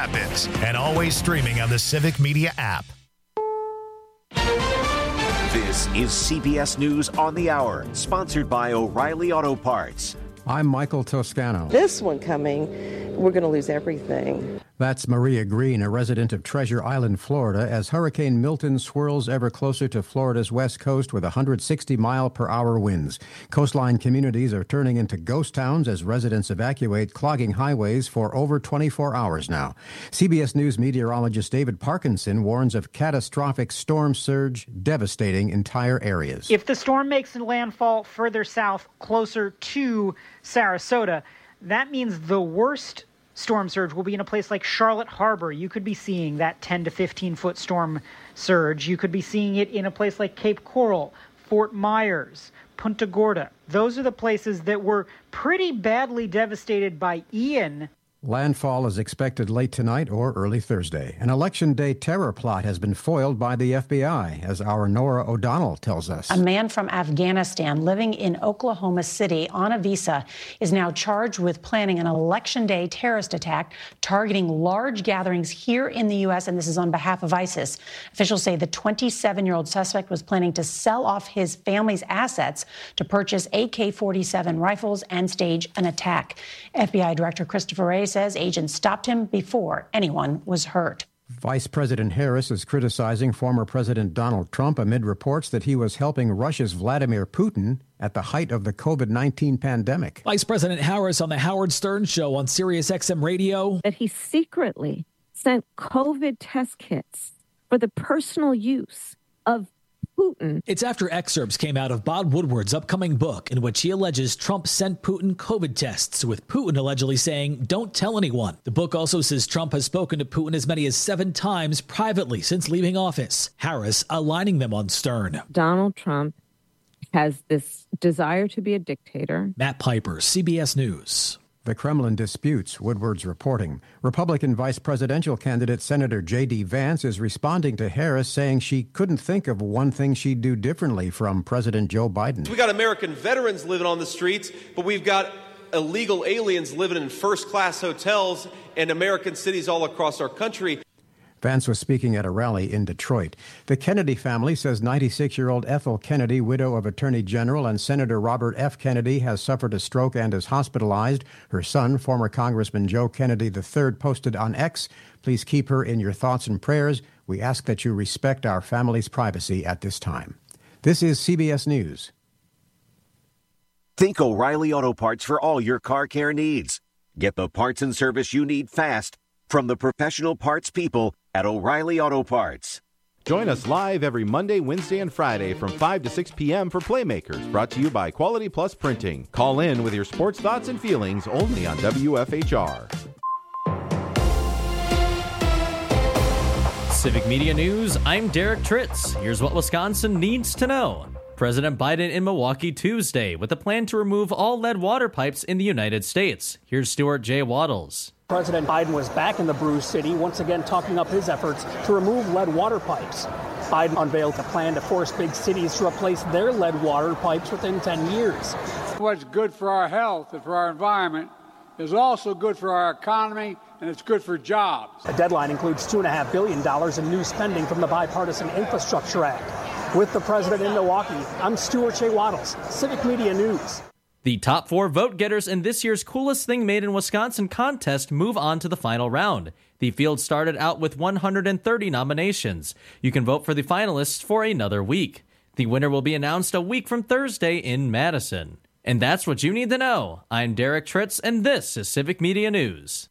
happens, and always streaming on the Civic Media app. This is CBS News on the Hour, sponsored by O'Reilly Auto Parts. I'm Michael Toscano. This one coming, we're going to lose everything. That's Maria Green, a resident of Treasure Island, Florida, as Hurricane Milton swirls ever closer to Florida's west coast with 160-mile-per-hour winds. Coastline communities are turning into ghost towns as residents evacuate, clogging highways for over 24 hours now. CBS News meteorologist David Parkinson warns of catastrophic storm surge devastating entire areas. If the storm makes a landfall further south, closer to Sarasota, that means the worst storm surge will be in a place like Charlotte Harbor. You could be seeing that 10 to 15-foot storm surge. You could be seeing it in a place like Cape Coral, Fort Myers, Punta Gorda. Those are the places that were pretty badly devastated by Ian. Landfall is expected late tonight or early Thursday. An Election Day terror plot has been foiled by the FBI, as our Nora O'Donnell tells us. A man from Afghanistan living in Oklahoma City on a visa is now charged with planning an Election Day terrorist attack targeting large gatherings here in the U.S., and this is on behalf of ISIS. Officials say the 27-year-old suspect was planning to sell off his family's assets to purchase AK-47 rifles and stage an attack. FBI Director Christopher Wray says agents stopped him before anyone was hurt. Vice President Harris is criticizing former President Donald Trump amid reports that he was helping Russia's Vladimir Putin at the height of the COVID-19 pandemic. Vice President Harris on the Howard Stern Show on Sirius XM Radio. That he secretly sent COVID test kits for the personal use of Putin. It's after excerpts came out of Bob Woodward's upcoming book in which he alleges Trump sent Putin COVID tests, with Putin allegedly saying, "Don't tell anyone." The book also says Trump has spoken to Putin as many as 7 times privately since leaving office. Harris aligning them on Stern. Donald Trump has this desire to be a dictator. Matt Piper, CBS News. The Kremlin disputes, Woodward's reporting. Republican vice presidential candidate Senator J.D. Vance is responding to Harris, saying she couldn't think of one thing she'd do differently from President Joe Biden. We got American veterans living on the streets, but we've got illegal aliens living in first-class hotels in American cities all across our country. Vance was speaking at a rally in Detroit. The Kennedy family says 96-year-old Ethel Kennedy, widow of Attorney General and Senator Robert F. Kennedy, has suffered a stroke and is hospitalized. Her son, former Congressman Joe Kennedy III, posted on X, "Please keep her in your thoughts and prayers. We ask that you respect our family's privacy at this time." This is CBS News. Think O'Reilly Auto Parts for all your car care needs. Get the parts and service you need fast from the professional parts people at O'Reilly Auto Parts. Join us live every Monday, Wednesday, and Friday from 5 to 6 p.m. for Playmakers, brought to you by Quality Plus Printing. Call in with your sports thoughts and feelings only on WFHR. Civic Media News, I'm Derek Tritz. Here's what Wisconsin needs to know. President Biden in Milwaukee Tuesday with a plan to remove all lead water pipes in the United States. Here's Stuart J. Waddles. President Biden was back in the Brew City, once again talking up his efforts to remove lead water pipes. Biden unveiled a plan to force big cities to replace their lead water pipes within 10 years. What's good for our health and for our environment is also good for our economy, and it's good for jobs. The deadline includes $2.5 billion in new spending from the Bipartisan Infrastructure Act. With the president in Milwaukee, I'm Stuart J. Waddles, Civic Media News. The top 4 vote-getters in this year's Coolest Thing Made in Wisconsin contest move on to the final round. The field started out with 130 nominations. You can vote for the finalists for another week. The winner will be announced a week from Thursday in Madison. And that's what you need to know. I'm Derek Tritz, and this is Civic Media News.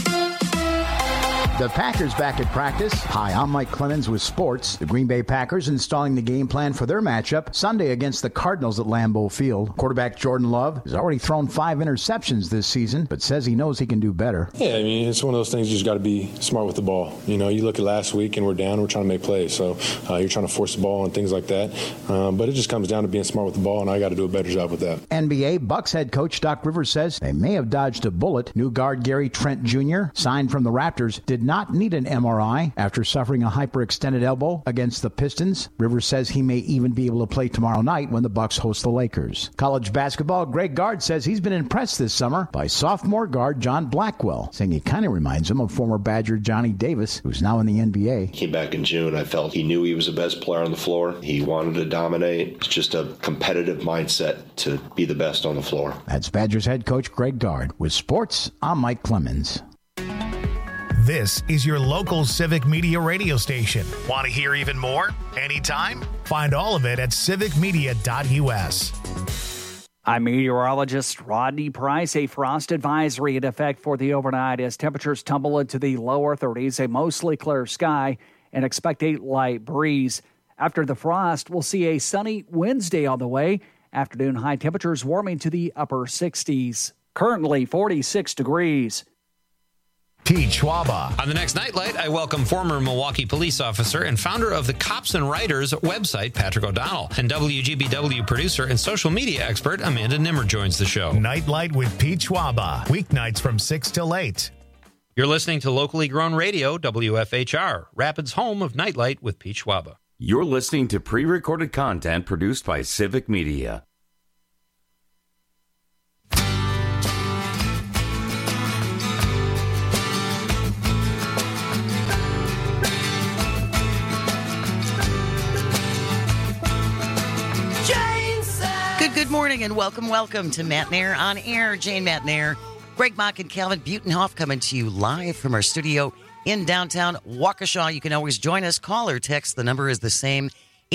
The Packers back at practice. Hi, I'm Mike Clemens with sports. The Green Bay Packers installing the game plan for their matchup Sunday against the Cardinals at Lambeau Field. Quarterback Jordan Love has already thrown 5 interceptions this season, but says he knows he can do better. Yeah, I mean, it's one of those things you just got to be smart with the ball. You know, you look at last week and we're down, we're trying to make plays. So you're trying to force the ball and things like that. But it just comes down to being smart with the ball, and I got to do a better job with that. NBA Bucks head coach Doc Rivers says they may have dodged a bullet. New guard Gary Trent Jr., signed from the Raptors, did not need an MRI after suffering a hyperextended elbow against the Pistons. Rivers says he may even be able to play tomorrow night when the Bucks host the Lakers. College basketball, Greg Gard says he's been impressed this summer by sophomore guard John Blackwell, saying he kind of reminds him of former Badger Johnny Davis, who's now in the NBA. Came back in June. I felt he knew he was the best player on the floor. He wanted to dominate. It's just a competitive mindset to be the best on the floor. That's Badgers head coach Greg Gard. With sports, I'm Mike Clemens. This is your local Civic Media radio station. Want to hear even more? Anytime? Find all of it at civicmedia.us. I'm meteorologist Rodney Price. A frost advisory in effect for the overnight as temperatures tumble into the lower 30s, a mostly clear sky, and expect a light breeze. After the frost, we'll see a sunny Wednesday on the way. Afternoon high temperatures warming to the upper 60s. Currently 46 degrees. Pete Schwaba. On the next Nightlight, I welcome former Milwaukee police officer and founder of the Cops and Writers website, Patrick O'Donnell. And WGBW producer and social media expert, Amanda Nimmer, joins the show. Nightlight with Pete Schwaba. Weeknights from 6 till 8. You're listening to locally grown radio, WFHR, Rapids' home of Nightlight with Pete Schwaba. You're listening to pre-recorded content produced by Civic Media. Good morning and welcome to Matt Nair on Air. Jane Matt Nair, Greg Mock, and Calvin Butenhoff coming to you live from our studio in downtown Waukesha. You can always join us. Call or text. The number is the same,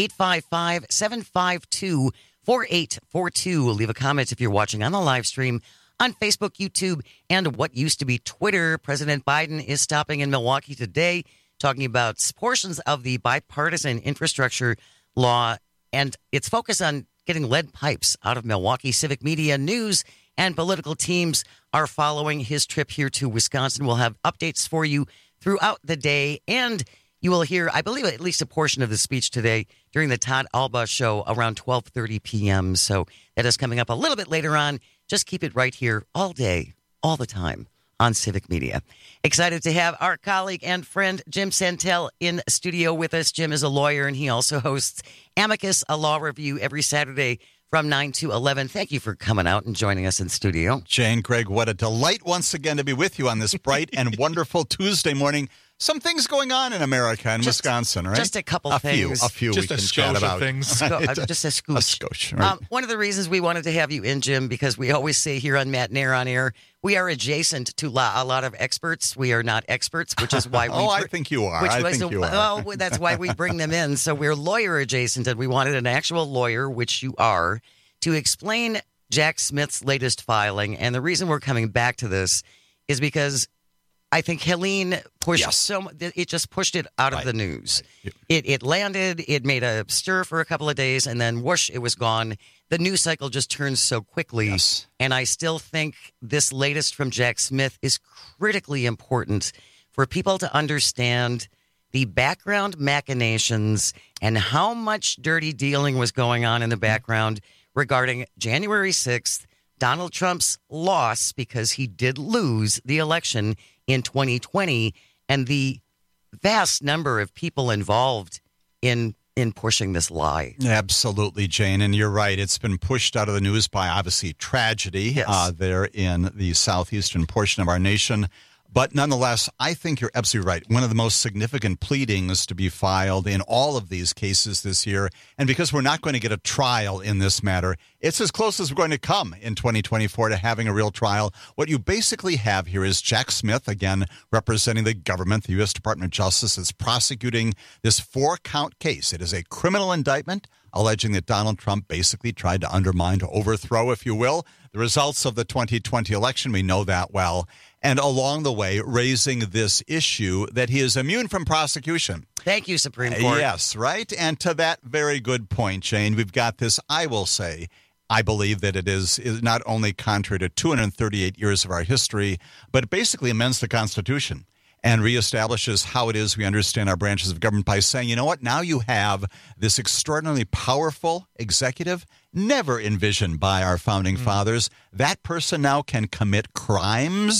855-752-4842. Leave a comment if you're watching on the live stream on Facebook, YouTube, and what used to be Twitter. President Biden is stopping in Milwaukee today, talking about portions of the bipartisan infrastructure law and its focus on getting lead pipes out of Milwaukee. Civic Media news and political teams are following his trip here to Wisconsin. We'll have updates for you throughout the day, and you will hear, I believe, at least a portion of the speech today during the Todd Alba show around 12:30 p.m. So that is coming up a little bit later on. Just keep it right here all day, all the time on Civic Media. Excited to have our colleague and friend Jim Santel in studio with us. Jim is a lawyer, and he also hosts Amicus, a law review, every Saturday from 9 to 11. Thank you for coming out and joining us in studio. Jane, Greg, what a delight once again to be with you on this bright and wonderful Tuesday morning. Some things going on in America and Wisconsin, right? Just a couple things. A few just we a can chat about. Things. Just a scooch. A scooch, right. One of the reasons we wanted to have you in, Jim, because we always say here on Matt Nair on Air, we are adjacent to a lot of experts. We are not experts, which is why we... I think you are. Well, that's why we bring them in. So we're lawyer adjacent, and we wanted an actual lawyer, which you are, to explain Jack Smith's latest filing. And the reason we're coming back to this is because I think Helene pushed it just pushed it out of the news. Right. It landed, it made a stir for a couple of days, and then whoosh, it was gone. The news cycle just turns so quickly. Yes. And I still think this latest from Jack Smith is critically important for people to understand the background machinations and how much dirty dealing was going on in the background regarding January 6th, Donald Trump's loss, because he did lose the election in 2020, and the vast number of people involved in pushing this lie. Absolutely, Jane, and you're right. It's been pushed out of the news by, obviously, tragedy there in the southeastern portion of our nation. But nonetheless, I think you're absolutely right. One of the most significant pleadings to be filed in all of these cases this year, and because we're not going to get a trial in this matter, it's as close as we're going to come in 2024 to having a real trial. What you basically have here is Jack Smith, again, representing the government. The U.S. Department of Justice is prosecuting this 4-count case. It is a criminal indictment alleging that Donald Trump basically tried to undermine, to overthrow, if you will, the results of the 2020 election. We know that well. And along the way, raising this issue that he is immune from prosecution. Thank you, Supreme Court. Yes, right? And to that very good point, Jane, we've got this, I will say, I believe that it is not only contrary to 238 years of our history, but it basically amends the Constitution and reestablishes how it is we understand our branches of government by saying, you know what, now you have this extraordinarily powerful executive, never envisioned by our founding fathers. That person now can commit crimes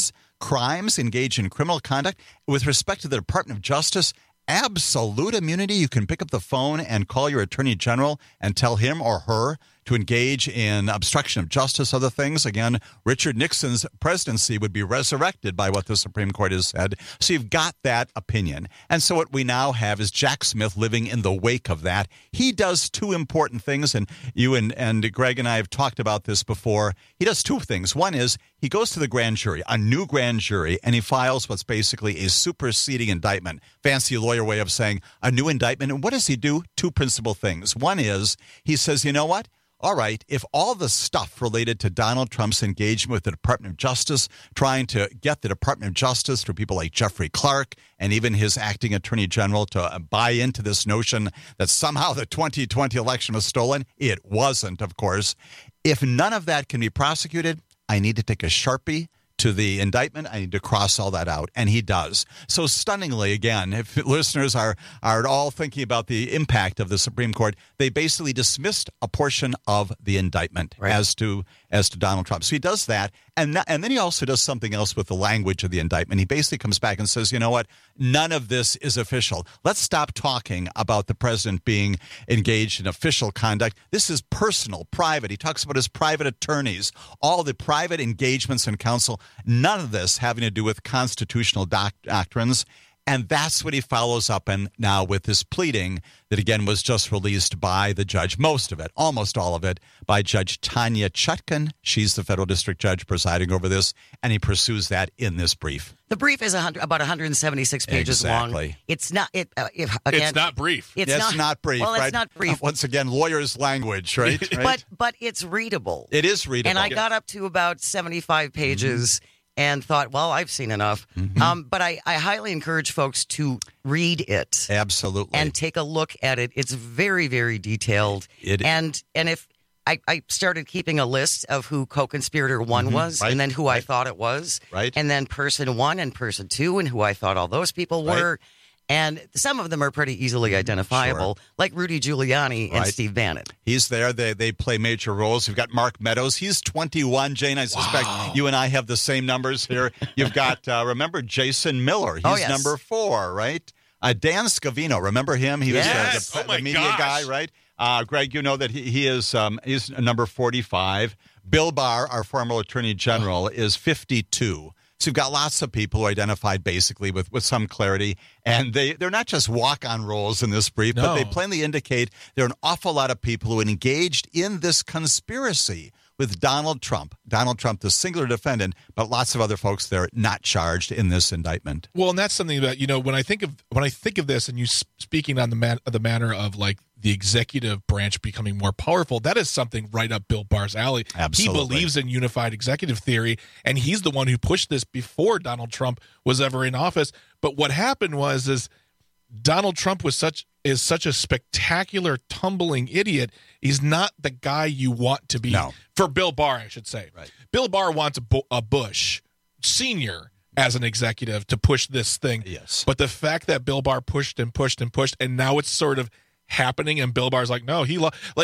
crimes, engage in criminal conduct. With respect to the Department of Justice, absolute immunity. You can pick up the phone and call your attorney general and tell him or her to engage in obstruction of justice, other things. Again, Richard Nixon's presidency would be resurrected by what the Supreme Court has said. So you've got that opinion. And so what we now have is Jack Smith living in the wake of that. He does two important things, and you and Greg and I have talked about this before. He does two things. One is he goes to the grand jury, a new grand jury, and he files what's basically a superseding indictment. Fancy lawyer way of saying a new indictment. And what does he do? Two principal things. One is he says, you know what? All right, if all the stuff related to Donald Trump's engagement with the Department of Justice, trying to get the Department of Justice through people like Jeffrey Clark and even his acting attorney general to buy into this notion that somehow the 2020 election was stolen, it wasn't, of course. If none of that can be prosecuted, I need to take a Sharpie to the indictment. I need to cross all that out, and he does. So stunningly, again, if listeners are at all thinking about the impact of the Supreme Court, they basically dismissed a portion of the indictment as to Donald Trump. So he does that, and then he also does something else with the language of the indictment. He basically comes back and says, you know what, none of this is official. Let's stop talking about the president being engaged in official conduct. This is personal, private. He talks about his private attorneys, all the private engagements in counsel, none of this having to do with constitutional doctrines. And that's what he follows up in now with this pleading that, again, was just released by the judge, most of it, almost all of it, by Judge Tanya Chutkan. She's the federal district judge presiding over this, and he pursues that in this brief. The brief is about 176 pages long. It's not. It's not brief. It's not brief. Well, right? It's not brief. Once again, lawyers' language, right? But it's readable. It is readable. And I got up to about 75 pages. And thought, well, I've seen enough. But I highly encourage folks to read it. Absolutely. And take a look at it. It's very, very detailed. And if I started keeping a list of who co-conspirator 1 was, and then who I thought it was, and then person 1 and person 2, and who I thought all those people were. And some of them are pretty easily identifiable, like Rudy Giuliani and Steve Bannon. He's there. They play major roles. You've got Mark Meadows. He's 21, Jane. I suspect you and I have the same numbers here. You've got, remember, Jason Miller. He's number 4, right? Dan Scavino. Remember him? He was the media guy, right? Greg, you know that he is he's number 45. Bill Barr, our former attorney general, is 52. So you've got lots of people who are identified basically with some clarity, and they're not just walk-on roles in this brief, but they plainly indicate there are an awful lot of people who engaged in this conspiracy with Donald Trump. Donald Trump, the singular defendant, but lots of other folks there not charged in this indictment. Well, and that's something that, when I think of this, and you speaking on the manner of like the executive branch becoming more powerful, that is something right up Bill Barr's alley. Absolutely. He believes in unified executive theory, and he's the one who pushed this before Donald Trump was ever in office. But what happened is Donald Trump is such a spectacular tumbling idiot. He's not the guy you want to be. No. For Bill Barr, I should say. Right. Bill Barr wants a Bush Senior as an executive to push this thing. Yes. But the fact that Bill Barr pushed and pushed and pushed, and now it's sort of happening, and Bill Barr's like, no,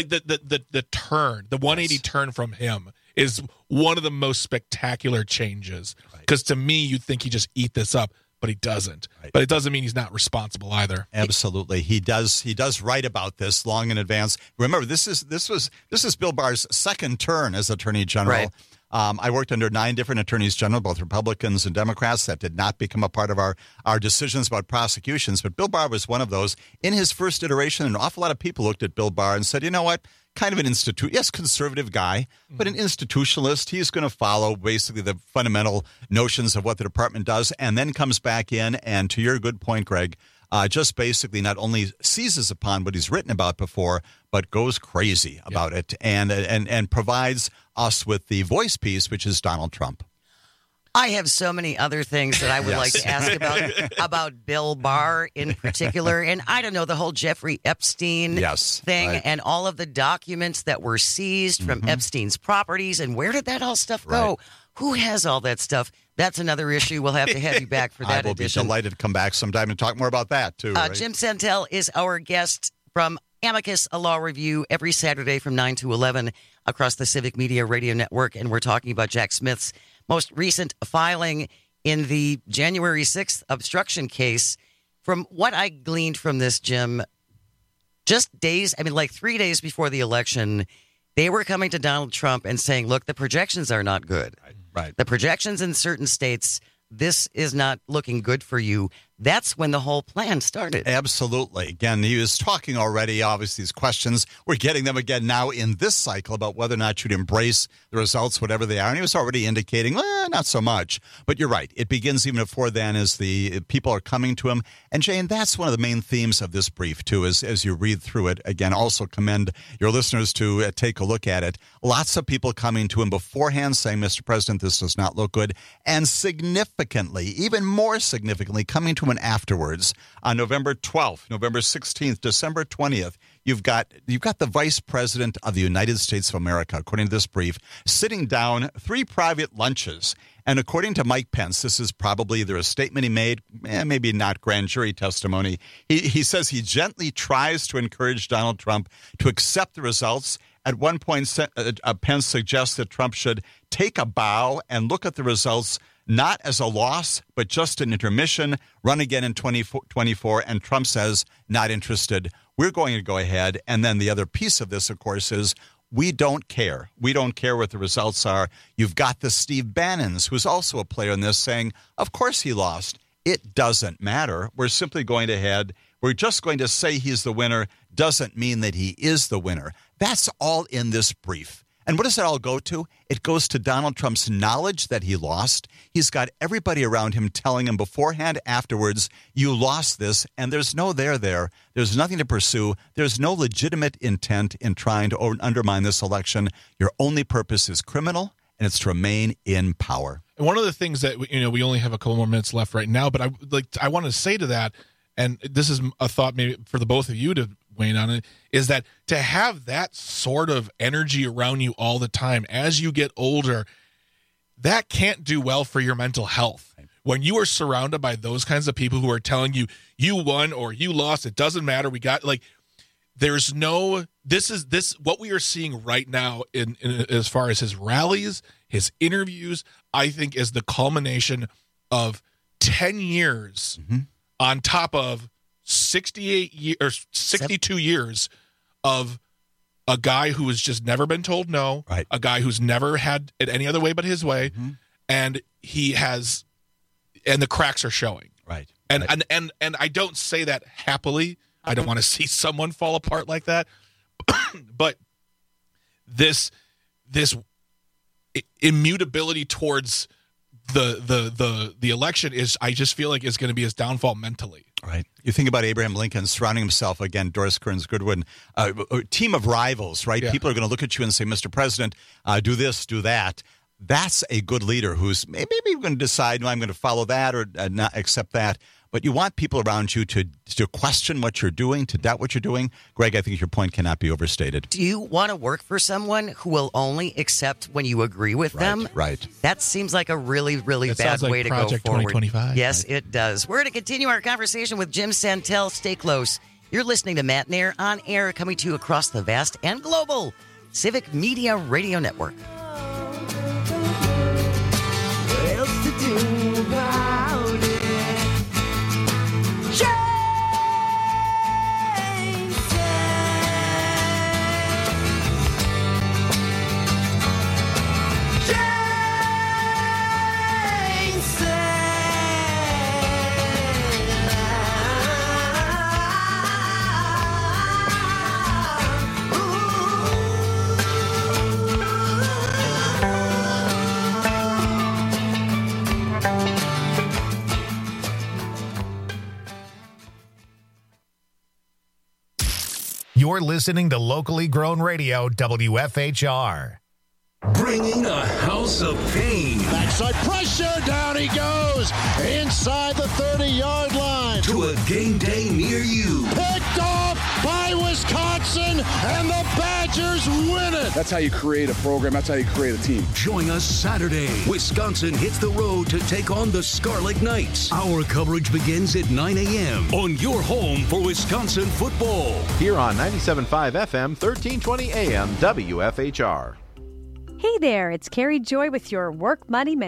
the turn, the 180 turn from him is one of the most spectacular changes. Because to me, you'd think he just eat this up, but he doesn't. But it doesn't mean he's not responsible either. Absolutely, he does write about this long in advance. Remember, this is Bill Barr's second turn as Attorney General. Right. I worked under 9 different attorneys general, both Republicans and Democrats. That did not become a part of our decisions about prosecutions. But Bill Barr was one of those. In his first iteration, an awful lot of people looked at Bill Barr and said, you know what? Kind of an conservative guy, but an institutionalist. He's going to follow basically the fundamental notions of what the department does, and then comes back in and, to your good point, Greg, just basically not only seizes upon what he's written about before, but goes crazy about it and provides us with the voice piece, which is Donald Trump. I have so many other things that I would like to ask about Bill Barr in particular. And I don't know, the whole Jeffrey Epstein thing and all of the documents that were seized from Epstein's properties. And where did that all stuff go? Who has all that stuff? That's another issue. We'll have to have you back for that I will edition. be delighted to come back sometime and talk more about that, too. Jim Santel is our guest from Amicus, a law review, every Saturday from 9 to 11 across the Civic Media Radio Network. And we're talking about Jack Smith's most recent filing in the January 6th obstruction case. From what I gleaned from this, Jim, just 3 days before the election, they were coming to Donald Trump and saying, look, the projections are not good. Right. The projections in certain states, this is not looking good for you. That's when the whole plan started. Absolutely. Again, he was talking already, obviously, these questions. We're getting them again now in this cycle about whether or not you'd embrace the results, whatever they are. And he was already indicating, not so much. But you're right. It begins even before then as the people are coming to him. And, Jane, that's one of the main themes of this brief, too, as you read through it. Again, also commend your listeners to take a look at it. Lots of people coming to him beforehand saying, Mr. President, this does not look good. And significantly, even more significantly, coming to him afterwards on November 12th, November 16th, December 20th, you've got the Vice President of the United States of America, according to this brief, sitting down 3 private lunches. And according to Mike Pence, this is probably either a statement he made, maybe not grand jury testimony. He says he gently tries to encourage Donald Trump to accept the results. At one point, Pence suggests that Trump should take a bow and look at the results not as a loss, but just an intermission, run again in 2024, and Trump says, not interested. We're going to go ahead. And then the other piece of this, of course, is we don't care. We don't care what the results are. You've got the Steve Bannons, who's also a player in this, saying, of course he lost. It doesn't matter. We're simply going ahead. We're just going to say he's the winner. Doesn't mean that he is the winner. That's all in this brief. And what does that all go to? It goes to Donald Trump's knowledge that he lost. He's got everybody around him telling him beforehand, afterwards, you lost this, and there's no there. There's nothing to pursue. There's no legitimate intent in trying to undermine this election. Your only purpose is criminal, and it's to remain in power. And one of the things that, we only have a couple more minutes left right now, but I want to say to that, and this is a thought maybe for the both of you to weigh in on it, is that to have that sort of energy around you all the time as you get older, that can't do well for your mental health. When you are surrounded by those kinds of people who are telling you, you won or you lost, it doesn't matter, we got, there's no, what we are seeing right now in as far as his rallies, his interviews, I think is the culmination of 10 years on top of 62 years of a guy who has just never been told no, right. A guy who's never had it any other way but his way, and the cracks are showing. Right. And I don't say that happily. I don't want to see someone fall apart like that. But this immutability towards the election is, I just feel like, is going to be his downfall mentally. Right. You think about Abraham Lincoln surrounding himself, again, Doris Kearns Goodwin, a team of rivals, right? Yeah. People are going to look at you and say, Mr. President, do this, do that. That's a good leader who's maybe going to decide, no, I'm going to follow that or not accept that. But you want people around you to question what you're doing, to doubt what you're doing. Greg, I think your point cannot be overstated. Do you want to work for someone who will only accept when you agree with them? Right. That seems like a really, really bad way to go forward. 2025. Yes, it does. We're going to continue our conversation with Jim Santel. Stay close. You're listening to Matt Nair on air, coming to you across the vast and global Civic Media Radio Network. What else to do about it? You're listening to locally grown radio, WFHR. Bringing a house of pain. Backside pressure, down he goes, inside the 30-yard line. To a game day near you. Picked off by Wisconsin, and the Badgers win it. That's how you create a program. That's how you create a team. Join us Saturday. Wisconsin hits the road to take on the Scarlet Knights. Our coverage begins at 9 a.m. on your home for Wisconsin football. Here on 97.5 FM, 1320 AM, WFHR. Hey there, it's Carrie Joy with your Work Money Minute.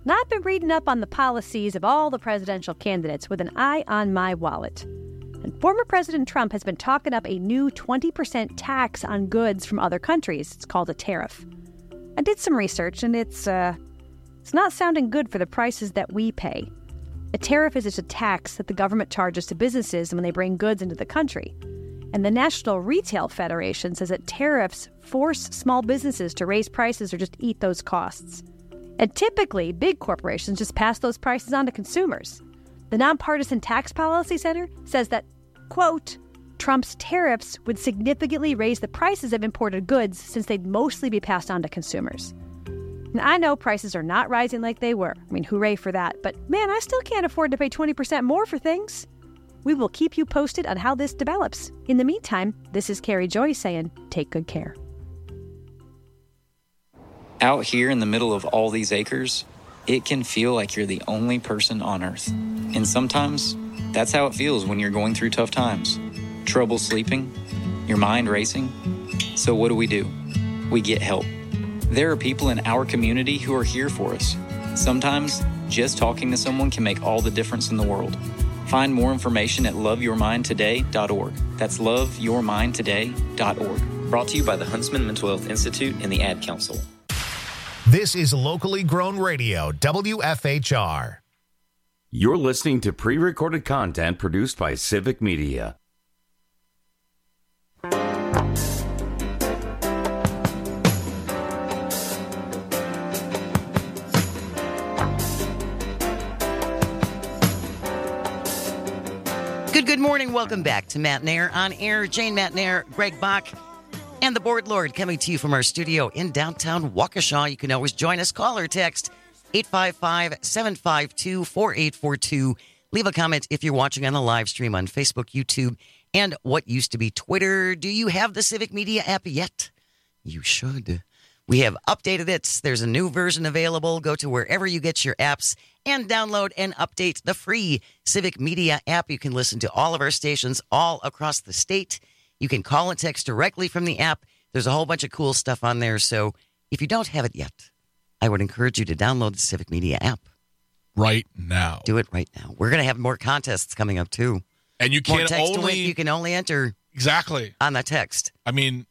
Now, I've been reading up on the policies of all the presidential candidates with an eye on my wallet. And former President Trump has been talking up a new 20% tax on goods from other countries. It's called a tariff. I did some research, and it's not sounding good for the prices that we pay. A tariff is just a tax that the government charges to businesses when they bring goods into the country. And the National Retail Federation says that tariffs force small businesses to raise prices or just eat those costs. And typically, big corporations just pass those prices on to consumers. The Nonpartisan Tax Policy Center says that, quote, Trump's tariffs would significantly raise the prices of imported goods since they'd mostly be passed on to consumers. And I know prices are not rising like they were. I mean, hooray for that. But man, I still can't afford to pay 20% more for things. We will keep you posted on how this develops. In the meantime, this is Carrie Joy saying, take good care. Out here in the middle of all these acres, it can feel like you're the only person on Earth. And sometimes, that's how it feels when you're going through tough times. Trouble sleeping, your mind racing. So what do? We get help. There are people in our community who are here for us. Sometimes, just talking to someone can make all the difference in the world. Find more information at loveyourmindtoday.org. That's loveyourmindtoday.org. Brought to you by the Huntsman Mental Health Institute and the Ad Council. This is locally grown radio, WFHR. You're listening to pre-recorded content produced by Civic Media. Good morning. Welcome back to Matt Nair on Air. Jane Matt Nair, Greg Bach, and the Board Lord coming to you from our studio in downtown Waukesha. You can always join us. Call or text 855-752-4842. Leave a comment if you're watching on the live stream on Facebook, YouTube, and what used to be Twitter. Do you have the Civic Media app yet? You should. We have updated it. There's a new version available. Go to wherever you get your apps and download and update the free Civic Media app. You can listen to all of our stations all across the state. You can call and text directly from the app. There's a whole bunch of cool stuff on there. So if you don't have it yet, I would encourage you to download the Civic Media app. Right now. Do it right now. We're going to have more contests coming up, too. And you can only enter exactly on that text. I mean,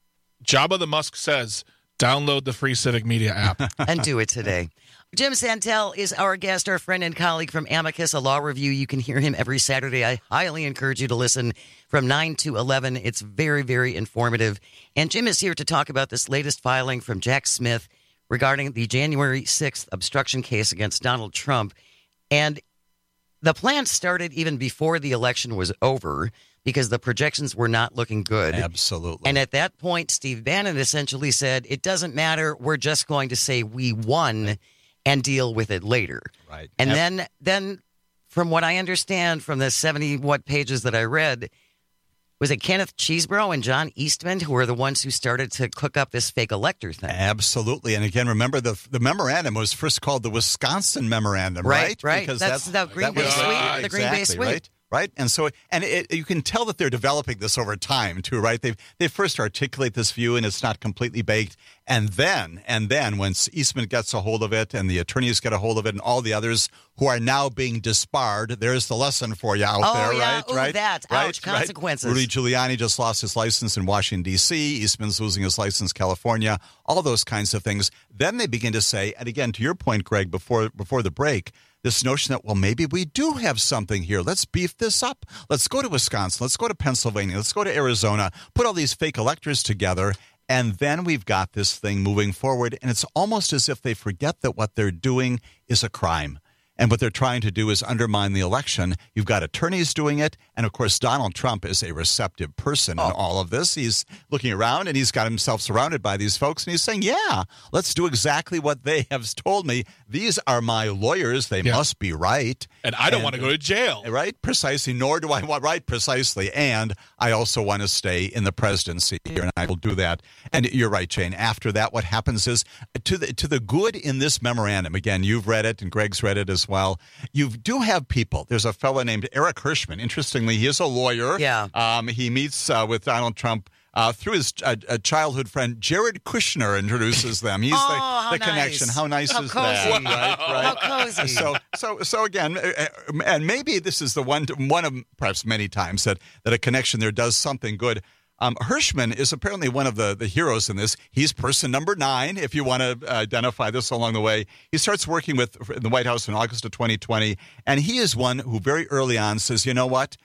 Jabba the Musk says, download the free Civic Media app. And do it today. Jim Santel is our guest, our friend and colleague from Amicus, a law review. You can hear him every Saturday. I highly encourage you to listen from 9 to 11. It's very, very informative. And Jim is here to talk about this latest filing from Jack Smith regarding the January 6th obstruction case against Donald Trump. And the plan started even before the election was over because the projections were not looking good. Absolutely. And at that point, Steve Bannon essentially said, it doesn't matter. We're just going to say we won and deal with it later. Right. And then from what I understand from the 70-what pages that I read, was it Kenneth Chesebro and John Eastman who were the ones who started to cook up this fake elector thing? Absolutely. And again, remember the memorandum was first called the Wisconsin Memorandum, right? Right. Because that's the Green Bay Suite. The Green Bay Suite. Right. And so, you can tell that they're developing this over time too, right? They first articulate this view and it's not completely baked. And then when Eastman gets a hold of it and the attorneys get a hold of it and all the others who are now being disbarred, there's the lesson for you out there, right? Ooh, right? That. Right? Ouch, consequences. Rudy Giuliani just lost his license in Washington, D.C. Eastman's losing his license in California, all those kinds of things. Then they begin to say, and again, to your point, Greg, before the break, this notion that, well, maybe we do have something here. Let's beef this up. Let's go to Wisconsin. Let's go to Pennsylvania. Let's go to Arizona. Put all these fake electors together. And then we've got this thing moving forward. And it's almost as if they forget that what they're doing is a crime. And what they're trying to do is undermine the election. You've got attorneys doing it. And, of course, Donald Trump is a receptive person in all of this. He's looking around, and he's got himself surrounded by these folks. And he's saying, yeah, let's do exactly what they have told me. These are my lawyers. They must be right. And I don't want to go to jail. Right? Precisely. Nor do I want, right, precisely. And I also want to stay in the presidency here, and I will do that. And you're right, Jane. After that, what happens is, to the good in this memorandum, again, you've read it, and Greg's read it as well. You do have people. There's a fellow named Eric Hirschman. Interestingly, he is a lawyer. Yeah. He meets with Donald Trump through his childhood friend, Jared Kushner introduces them. He's the connection. How nice is that? Right? How cozy. So again, and maybe this is the one of perhaps many times that a connection there does something good. Hirschman is apparently one of the heroes in this. He's person number 9, if you want to identify this along the way. He starts working in the White House in August of 2020, and he is one who very early on says, you know what?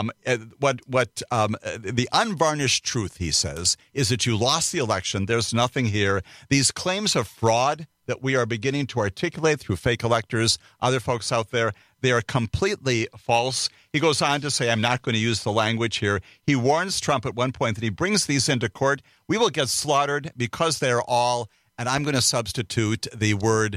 The unvarnished truth, he says, is that you lost the election. There's nothing here. These claims of fraud that we are beginning to articulate through fake electors, other folks out there, they are completely false. He goes on to say, I'm not going to use the language here. He warns Trump at one point that he brings these into court. We will get slaughtered because they're all, and I'm going to substitute the word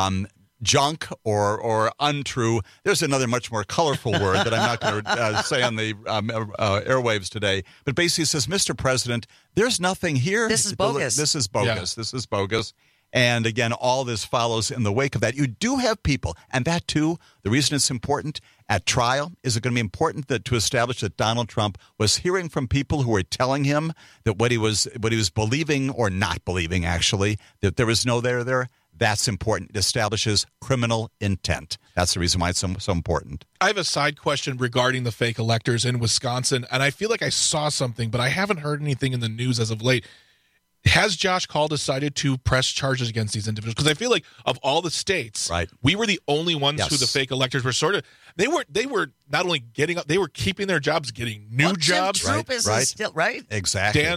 junk or untrue. There's another much more colorful word that I'm not going to say on the airwaves today. But basically says, Mr. President, there's nothing here. This is bogus. This is bogus. Yeah. This is bogus. And again, all this follows in the wake of that. You do have people, and that too, the reason it's important at trial, is it going to be important that to establish that Donald Trump was hearing from people who were telling him that what he was believing or not believing, actually, that there was no there. That's important. It establishes criminal intent. That's the reason why it's so important. I have a side question regarding the fake electors in Wisconsin, and I feel like I saw something, but I haven't heard anything in the news as of late. Has Josh Kaul decided to press charges against these individuals? Because I feel like of all the states, right, we were the only ones who the fake electors were sort of. They were not only getting up, they were keeping their jobs, getting new jobs. Jim Troop is still right. Exactly. Dan,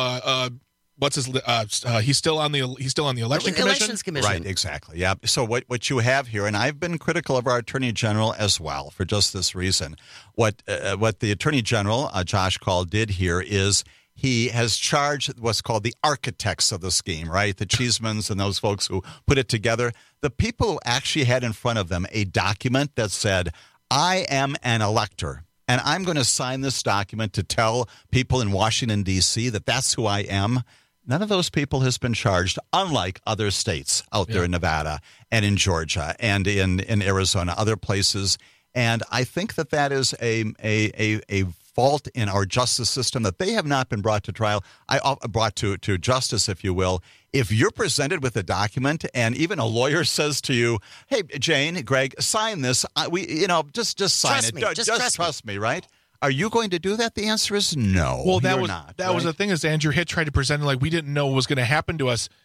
what's his? He's still on the election commission. Elections Commission. Right. Exactly. Yeah. So what you have here, and I've been critical of our Attorney General as well for just this reason. What the Attorney General Josh Kaul did here is, he has charged what's called the architects of the scheme, right? The Cheesemans and those folks who put it together. The people who actually had in front of them a document that said, I am an elector, and I'm going to sign this document to tell people in Washington, D.C. that that's who I am. None of those people has been charged, unlike other states out there in Nevada and in Georgia and in Arizona, other places. And I think that is a fault in our justice system, that they have not been brought to trial, brought to justice, if you will. If you're presented with a document and even a lawyer says to you, hey, Jane, Greg, sign this, just sign trust it. Me. Just trust me, right? Are you going to do that? The answer is no. Well, that was was the thing, is Andrew Hitt tried to present it like we didn't know what was going to happen to us.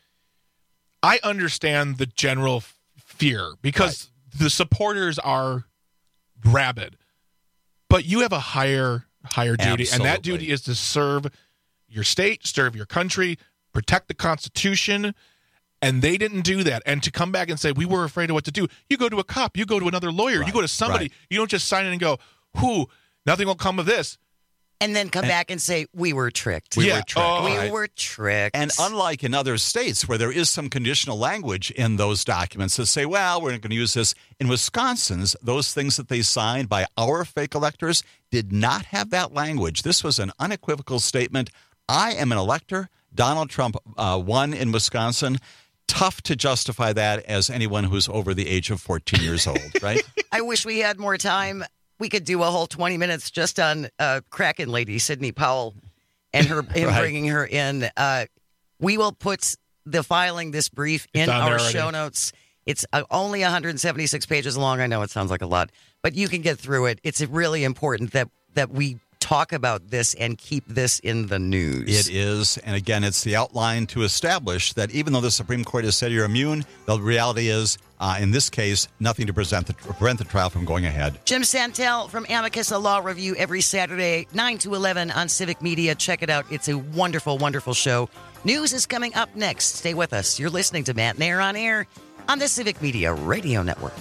I understand the general fear because the supporters are rabid, but you have a higher duty, and that duty is to serve your state, serve your country, protect the Constitution, and they didn't do that. And to come back and say, we were afraid of what to do, you go to a cop, you go to another lawyer, you go to somebody, you don't just sign it and go, nothing will come of this. And then come back and say, we were tricked. We were tricked. We were tricked. And unlike in other states where there is some conditional language in those documents that say, well, we're not going to use this. In Wisconsin's, those things that they signed by our fake electors did not have that language. This was an unequivocal statement. I am an elector. Donald Trump won in Wisconsin. Tough to justify that as anyone who's over the age of 14 years old, right? I wish we had more time. We could do a whole 20 minutes just on Kraken lady, Sidney Powell, and her bringing her in. We will put the filing, this brief, in our show notes. It's only 176 pages long. I know it sounds like a lot, but you can get through it. It's really important that we talk about this and keep this in the news. It is. And again, it's the outline to establish that even though the Supreme Court has said you're immune, the reality is, in this case, nothing to prevent the trial from going ahead. Jim Santel from Amicus, a law review every Saturday, 9 to 11 on Civic Media. Check it out. It's a wonderful, wonderful show. News is coming up next. Stay with us. You're listening to Matt Nair on Air on the Civic Media Radio Network.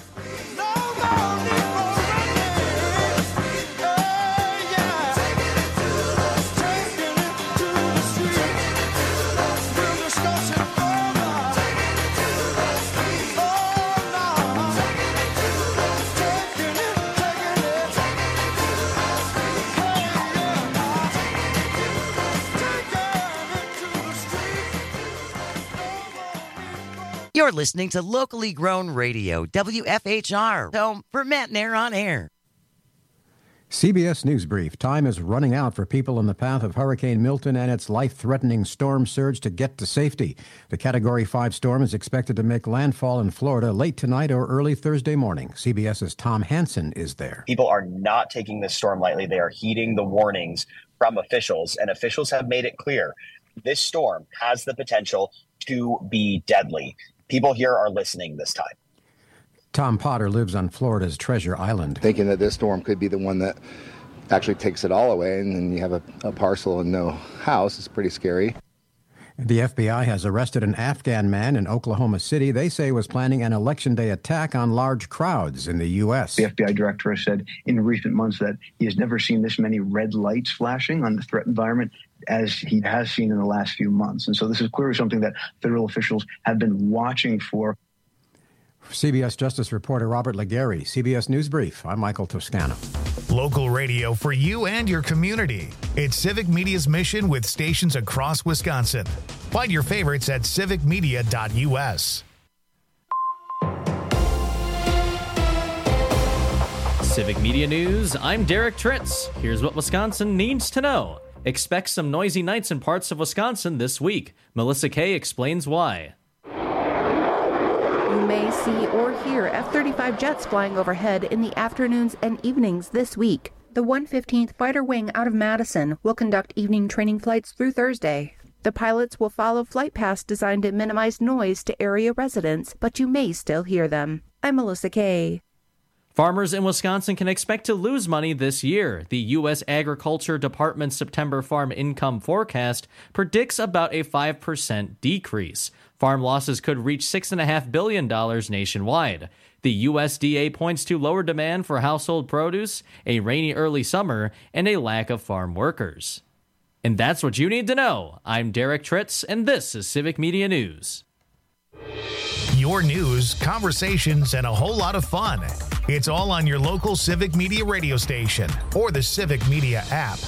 You're listening to locally grown radio, WFHR. Home for Matt Nair on Air. CBS News Brief. Time is running out for people in the path of Hurricane Milton and its life-threatening storm surge to get to safety. The Category 5 storm is expected to make landfall in Florida late tonight or early Thursday morning. CBS's Tom Hansen is there. People are not taking this storm lightly. They are heeding the warnings from officials, and officials have made it clear this storm has the potential to be deadly. People here are listening this time. Tom Potter lives on Florida's Treasure Island. Thinking that this storm could be the one that actually takes it all away, and then you have a parcel and no house. It's pretty scary. The FBI has arrested an Afghan man in Oklahoma City they say was planning an Election Day attack on large crowds in the U.S. The FBI director has said in recent months that he has never seen this many red lights flashing on the threat environment as he has seen in the last few months. And so this is clearly something that federal officials have been watching for. CBS Justice reporter Robert Legary, CBS News Brief. I'm Michael Toscano. Local radio for you and your community. It's Civic Media's mission with stations across Wisconsin. Find your favorites at civicmedia.us. Civic Media News, I'm Derek Tritz. Here's what Wisconsin needs to know. Expect some noisy nights in parts of Wisconsin this week. Melissa Kay explains why. You may see or hear F-35 jets flying overhead in the afternoons and evenings this week. The 115th Fighter Wing out of Madison will conduct evening training flights through Thursday. The pilots will follow flight paths designed to minimize noise to area residents, but you may still hear them. I'm Melissa Kay. Farmers in Wisconsin can expect to lose money this year. The U.S. Agriculture Department's September farm income forecast predicts about a 5% decrease. Farm losses could reach $6.5 billion nationwide. The USDA points to lower demand for household produce, a rainy early summer, and a lack of farm workers. And that's what you need to know. I'm Derek Tritz, and this is Civic Media News. Your news, conversations, and a whole lot of fun. It's all on your local Civic Media radio station or the Civic Media app.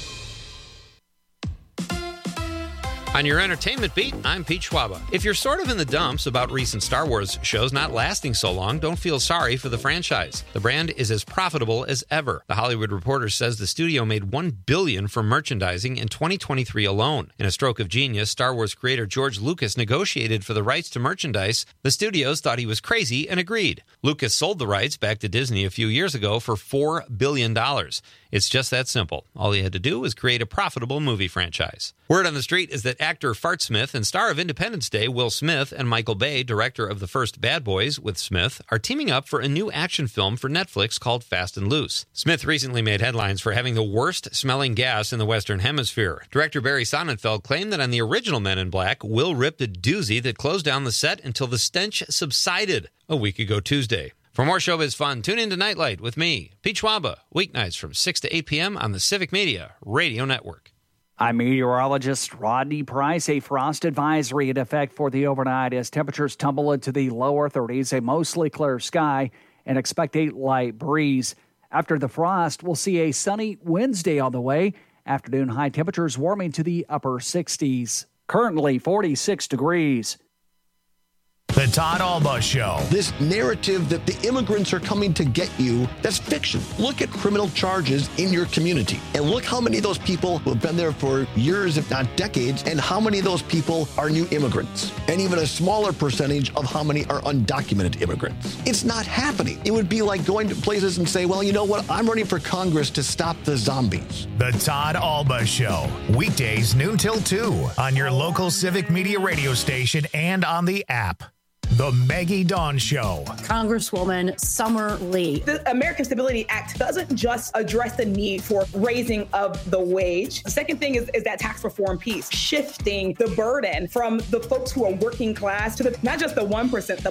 On your entertainment beat, I'm Pete Schwaba. If you're sort of in the dumps about recent Star Wars shows not lasting so long, don't feel sorry for the franchise. The brand is as profitable as ever. The Hollywood Reporter says the studio made $1 billion from merchandising in 2023 alone. In a stroke of genius, Star Wars creator George Lucas negotiated for the rights to merchandise. The studios thought he was crazy and agreed. Lucas sold the rights back to Disney a few years ago for $4 billion. It's just that simple. All he had to do was create a profitable movie franchise. Word on the street is that actor Fart Smith and star of Independence Day, Will Smith, and Michael Bay, director of the first Bad Boys with Smith, are teaming up for a new action film for Netflix called Fast and Loose. Smith recently made headlines for having the worst smelling gas in the Western Hemisphere. Director Barry Sonnenfeld claimed that on the original Men in Black, Will ripped a doozy that closed down the set until the stench subsided a week ago Tuesday. For more showbiz fun, tune in to Nightlight with me, Pete Schwaba, weeknights from 6 to 8 p.m. on the Civic Media Radio Network. I'm meteorologist Rodney Price. A frost advisory in effect for the overnight as temperatures tumble into the lower 30s, a mostly clear sky, and expect a light breeze. After the frost, we'll see a sunny Wednesday on the way. Afternoon high temperatures warming to the upper 60s. Currently 46 degrees. The Todd Alba Show. This narrative that the immigrants are coming to get you, that's fiction. Look at criminal charges in your community and look how many of those people who have been there for years, if not decades, and how many of those people are new immigrants. And even a smaller percentage of how many are undocumented immigrants. It's not happening. It would be like going to places and say, well, you know what? I'm running for Congress to stop the zombies. The Todd Alba Show. Weekdays noon till 2 on your local Civic Media radio station and on the app. The Maggie Dawn Show. Congresswoman Summer Lee. The American Stability Act doesn't just address the need for raising of the wage. The second thing is that tax reform piece, shifting the burden from the folks who are working class to not just the 1%, the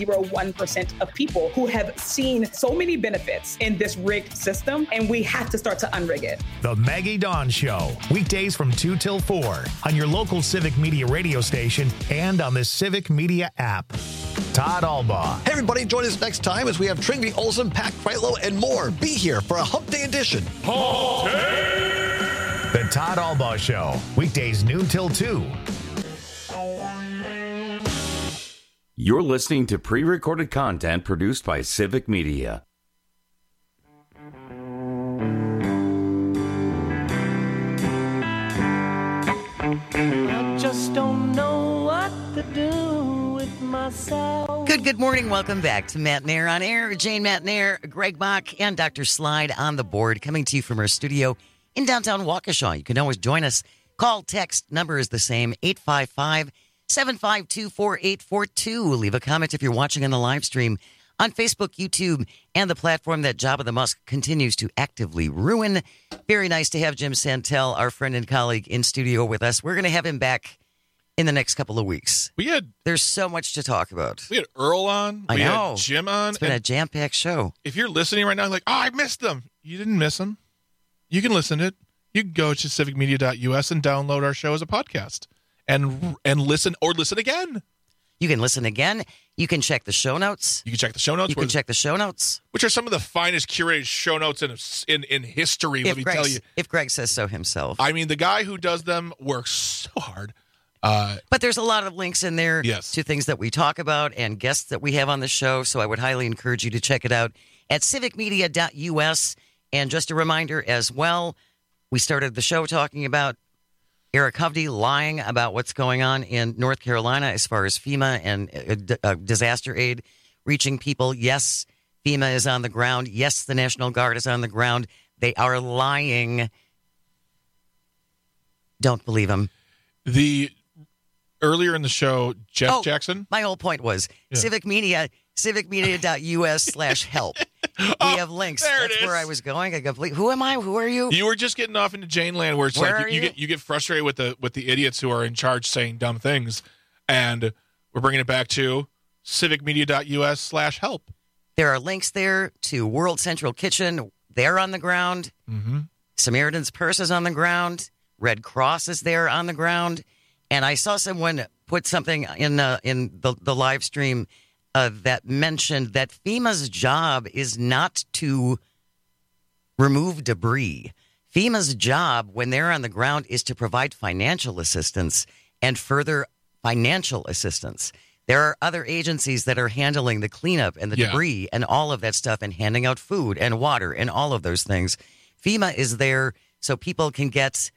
0.01% of people who have seen so many benefits in this rigged system, and we have to start to unrig it. The Maggie Dawn Show. Weekdays from 2 till 4 on your local Civic Media radio station and on the Civic Media app. Todd Alba. Hey, everybody, join us next time as we have Trinity Olsen, Pat Kreitlow, and more. Be here for a Hump Day edition. Hump Day! The Todd Alba Show. Weekdays noon till 2. You're listening to pre-recorded content produced by Civic Media. do with myself. Good morning. Welcome back to Matt Nair on Air. Jane Matt Nair, Greg Bach, and Dr. Slide on the board, coming to you from our studio in downtown Waukesha. You can always join us. Call, text, number is the same, 855-752-4842. Leave a comment if you're watching on the live stream on Facebook, YouTube, and the platform that Jabba the Musk continues to actively ruin. Very nice to have Jim Santel, our friend and colleague, in studio with us. We're going to have him back in the next couple of weeks. There's so much to talk about. We had Earl on. I know. Had Jim on. It's been a jam-packed show. If you're listening right now, like, I missed them. You didn't miss them. You can listen to it. You can go to civicmedia.us and download our show as a podcast and listen or listen again. You can listen again. You can check the show notes. You can check the show notes. Which are some of the finest curated show notes in history, let me tell you. If Greg says so himself. I mean, the guy who does them works so hard. But there's a lot of links in there yes. to things that we talk about and guests that we have on the show, so I would highly encourage you to check it out at civicmedia.us. And just a reminder as well, we started the show talking about Eric Hovde lying about what's going on in North Carolina as far as FEMA and disaster aid reaching people. Yes, FEMA is on the ground. Yes, the National Guard is on the ground. They are lying. Don't believe them. Earlier in the show, Jeff Jackson. My whole point was civicmedia.us/help. We have links. That's where I was going. I go, who am I? Who are you? You were just getting off into Jane land where it's you get frustrated with the idiots who are in charge saying dumb things. And we're bringing it back to civicmedia.us/help. There are links there to World Central Kitchen. They're on the ground. Mm-hmm. Samaritan's Purse is on the ground. Red Cross is there on the ground. And I saw someone put something in the live stream that mentioned that FEMA's job is not to remove debris. FEMA's job when they're on the ground is to provide financial assistance and further financial assistance. There are other agencies that are handling the cleanup and the debris and all of that stuff and handing out food and water and all of those things. FEMA is there so people can get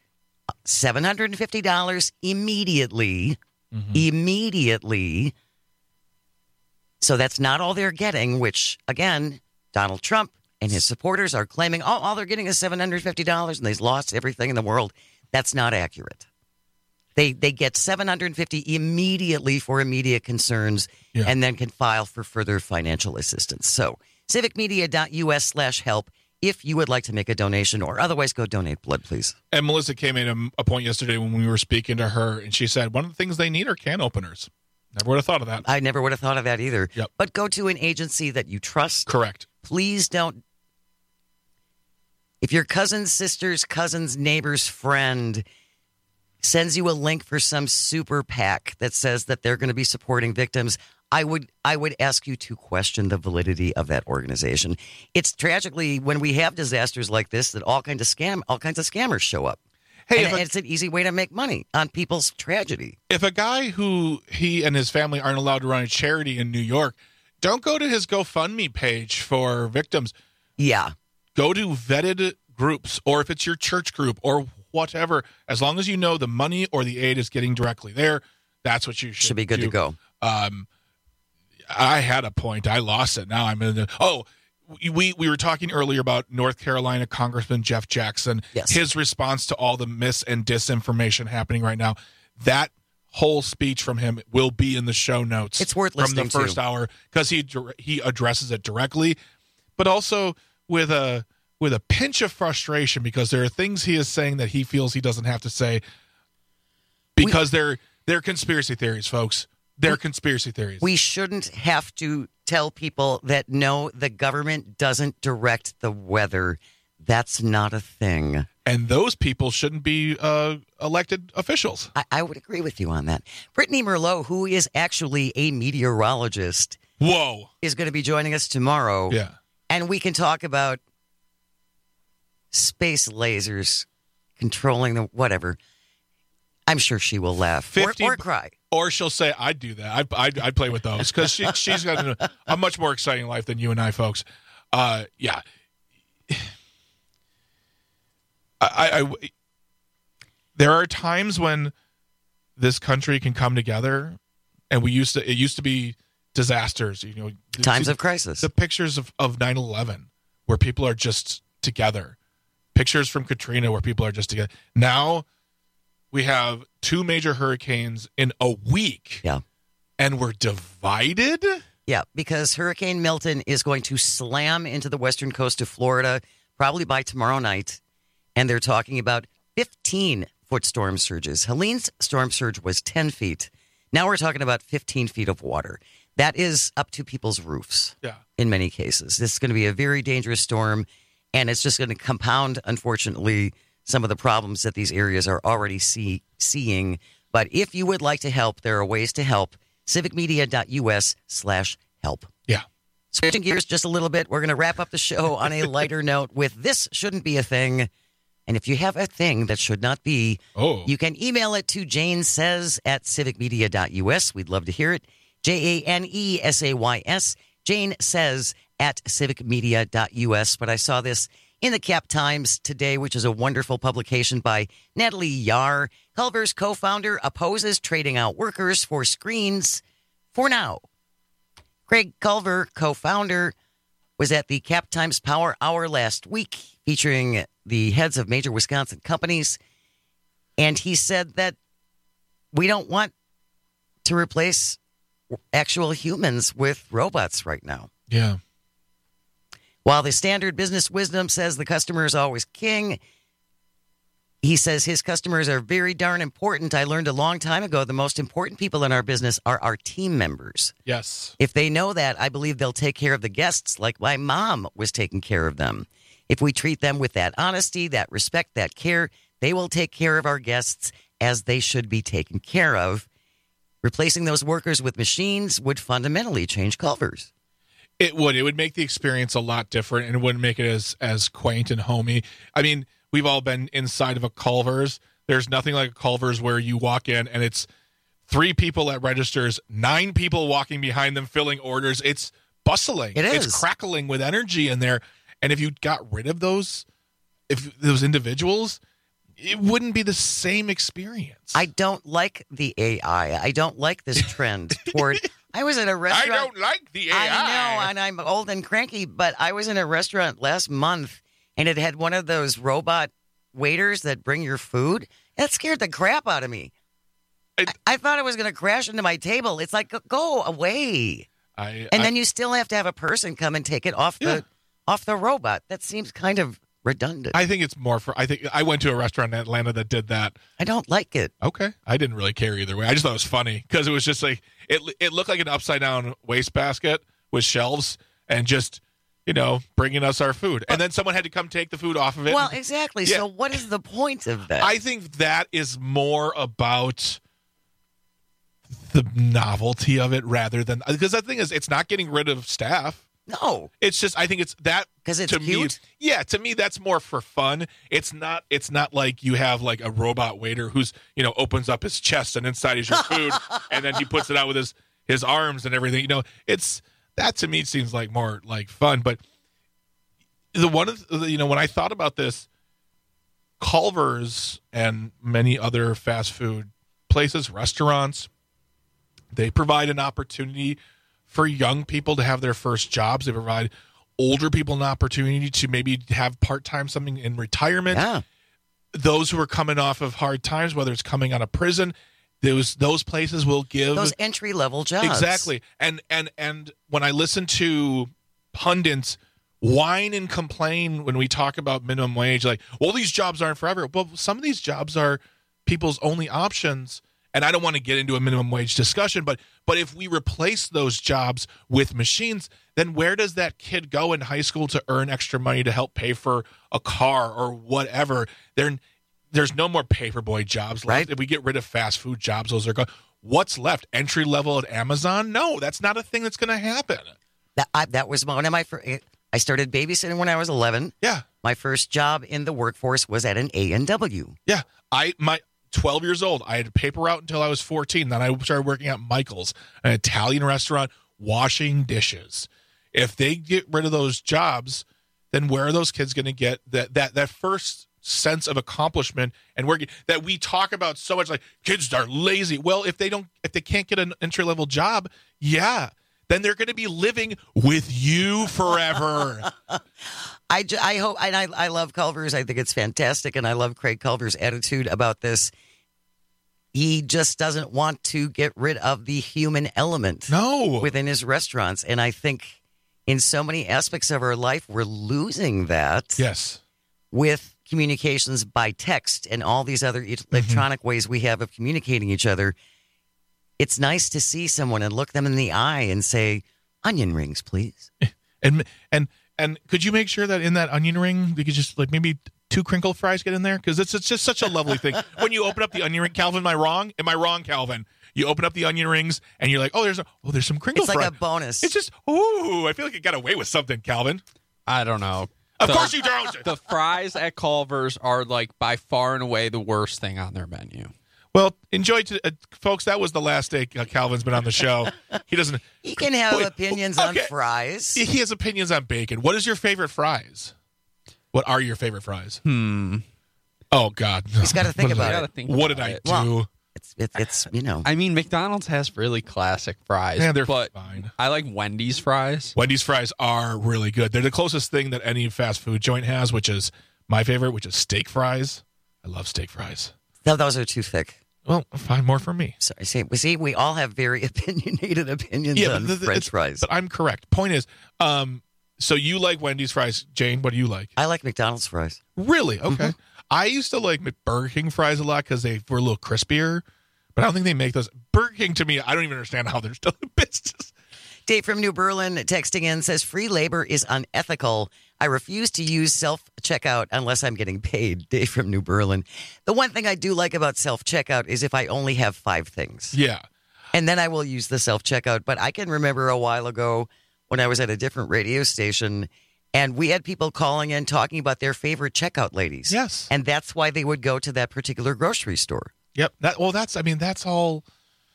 $750 immediately. Immediately. So that's not all they're getting, which, again, Donald Trump and his supporters are claiming, all they're getting is $750 and they've lost everything in the world. That's not accurate. They get $750 immediately for immediate concerns and then can file for further financial assistance. So civicmedia.us/help if you would like to make a donation or otherwise go donate blood, please. And Melissa came in a point yesterday when we were speaking to her, and she said one of the things they need are can openers. Never would have thought of that. I never would have thought of that either. Yep. But go to an agency that you trust. Correct. Please don't. If your cousin's sister's cousin's neighbor's friend sends you a link for some super PAC that says that they're going to be supporting victims, I would ask you to question the validity of that organization. It's tragically when we have disasters like this that all kinds of scammers show up. Hey, and it's an easy way to make money on people's tragedy. If a guy who he and his family aren't allowed to run a charity in New York, don't go to his GoFundMe page for victims. Yeah. Go to vetted groups, or if it's your church group or whatever, as long as you know the money or the aid is getting directly there, that's what you should be good do. to go. I had a point. I lost it. Now I'm in the... We were talking earlier about North Carolina Congressman Jeff Jackson, his response to all the mis and disinformation happening right now. That whole speech from him will be in the show notes. It's worth listening from the first hour because he addresses it directly, but also with a pinch of frustration because there are things he is saying that he feels he doesn't have to say because they're conspiracy theories, folks. They're conspiracy theories. We shouldn't have to tell people that, no, the government doesn't direct the weather. That's not a thing. And those people shouldn't be elected officials. I would agree with you on that. Brittany Merlot, who is actually a meteorologist, is going to be joining us tomorrow. Yeah. And we can talk about space lasers controlling the whatever. I'm sure she will laugh or cry. Or she'll say, I'd do that. I'd play with those because she's got a much more exciting life than you and I, folks. Yeah. There are times when this country can come together And it used to be disasters, times of crisis. The pictures of 9/11 where people are just together. Pictures from Katrina where people are just together. Now we have 2 major hurricanes in a week. Yeah. And we're divided? Yeah, because Hurricane Milton is going to slam into the western coast of Florida probably by tomorrow night. And they're talking about 15-foot storm surges. Helene's storm surge was 10 feet. Now we're talking about 15 feet of water. That is up to people's roofs in many cases. This is going to be a very dangerous storm, and it's just going to compound, unfortunately, some of the problems that these areas are already seeing. But if you would like to help, there are ways to help. civicmedia.us/help. Yeah. Switching gears just a little bit, we're going to wrap up the show on a lighter note with This Shouldn't Be a Thing. And if you have a thing that should not be, you can email it to janesays@civicmedia.us. We'd love to hear it. JANESAYS, Jane Says @civicmedia.us. But I saw this in the Cap Times today, which is a wonderful publication by Natalie Yar. Culver's co-founder opposes trading out workers for screens for now. Craig Culver, co-founder, was at the Cap Times Power Hour last week, featuring the heads of major Wisconsin companies. And he said that we don't want to replace actual humans with robots right now. Yeah. While the standard business wisdom says the customer is always king, he says his customers are very darn important. I learned a long time ago the most important people in our business are our team members. Yes. If they know that, I believe they'll take care of the guests like my mom was taking care of them. If we treat them with that honesty, that respect, that care, they will take care of our guests as they should be taken care of. Replacing those workers with machines would fundamentally change Culver's. It would. It would make the experience a lot different, and it wouldn't make it as quaint and homey. I mean, we've all been inside of a Culver's. There's nothing like a Culver's where you walk in and it's 3 people at registers, 9 people walking behind them filling orders. It's bustling. It is. It's crackling with energy in there. And if you got rid of those individuals, it wouldn't be the same experience. I don't like the AI. I don't like this trend toward. I was in a restaurant. I don't like the AI. I know, and I'm old and cranky, but I was in a restaurant last month, and it had one of those robot waiters that bring your food. That scared the crap out of me. I thought it was going to crash into my table. It's like, go away. Then you still have to have a person come and take it off the robot. That seems kind of redundant. I think it's more I think I went to a restaurant in Atlanta that did that. I don't like it. Okay. I didn't really care either way. I just thought it was funny because it was just like, it looked like an upside down wastebasket with shelves and just, bringing us our food. And then someone had to come take the food off of it. Well, exactly. Yeah. So what is the point of that? I think that is more about the novelty of it rather than, because the thing is, it's not getting rid of staff. No, it's just, I think it's that because it's cute. To me, that's more for fun. It's not like you have like a robot waiter who's, opens up his chest and inside is your food and then he puts it out with his arms and everything. It's that to me seems like more like fun. But when I thought about this, Culver's and many other fast food places, restaurants, they provide an opportunity for young people to have their first jobs. They provide older people an opportunity to maybe have part-time something in retirement. Yeah. Those who are coming off of hard times, whether it's coming out of prison, those places will give those entry-level jobs. Exactly. And when I listen to pundits whine and complain when we talk about minimum wage, like, well, these jobs aren't forever. Well, some of these jobs are people's only options. And I don't want to get into a minimum wage discussion, but if we replace those jobs with machines, then where does that kid go in high school to earn extra money to help pay for a car or whatever? There's no more paperboy jobs left. Right. If we get rid of fast food jobs, those are gone. What's left? Entry level at Amazon? No, that's not a thing that's going to happen. That was one of my first. I started babysitting when I was 11. Yeah. My first job in the workforce was at an A&W. Yeah. 12 years old. I had a paper route until I was 14. Then I started working at Michael's, an Italian restaurant, washing dishes. If they get rid of those jobs, then where are those kids going to get that first sense of accomplishment and working that we talk about so much. Like, kids are lazy. Well, if they can't get an entry-level job, then they're going to be living with you forever. I hope, and I love Culver's. I think it's fantastic, and I love Craig Culver's attitude about this. He just doesn't want to get rid of the human element within his restaurants, and I think in so many aspects of our life, we're losing that. Yes. With communications by text and all these other electronic ways we have of communicating each other. It's nice to see someone and look them in the eye and say, onion rings, please. And could you make sure that in that onion ring, we could just like maybe 2 crinkle fries get in there? Because it's just such a lovely thing. When you open up the onion ring, Calvin, am I wrong? Am I wrong, Calvin? You open up the onion rings and you're like, there's some crinkle fries. It's like a bonus. It's just, I feel like it got away with something, Calvin. I don't know. Of course you don't. The fries at Culver's are like by far and away the worst thing on their menu. Well, enjoy, folks. That was the last day Calvin's been on the show. He doesn't. He can have opinions on fries. He has opinions on bacon. What is your favorite fries? What are your favorite fries? Oh God, he's got to think about it. What did I do? Well, it's I mean, McDonald's has really classic fries. Yeah, they're but fine. I like Wendy's fries. Wendy's fries are really good. They're the closest thing that any fast food joint has, which is my favorite, which is steak fries. I love steak fries. No, those are too thick. Well, find more for me. Sorry, see, we all have very opinionated opinions on French fries. But I'm correct. Point is, so you like Wendy's fries, Jane? What do you like? I like McDonald's fries. Really? Okay. I used to like Burger King fries a lot because they were a little crispier, but I don't think they make those. Burger King, to me, I don't even understand how they're still in business. Dave from New Berlin texting in says, free labor is unethical. I refuse to use self-checkout unless I'm getting paid. Dave from New Berlin. The one thing I do like about self-checkout is if I only have 5 things. Yeah. And then I will use the self-checkout. But I can remember a while ago when I was at a different radio station and we had people calling in talking about their favorite checkout ladies. Yes. And that's why they would go to that particular grocery store. Yep. That's all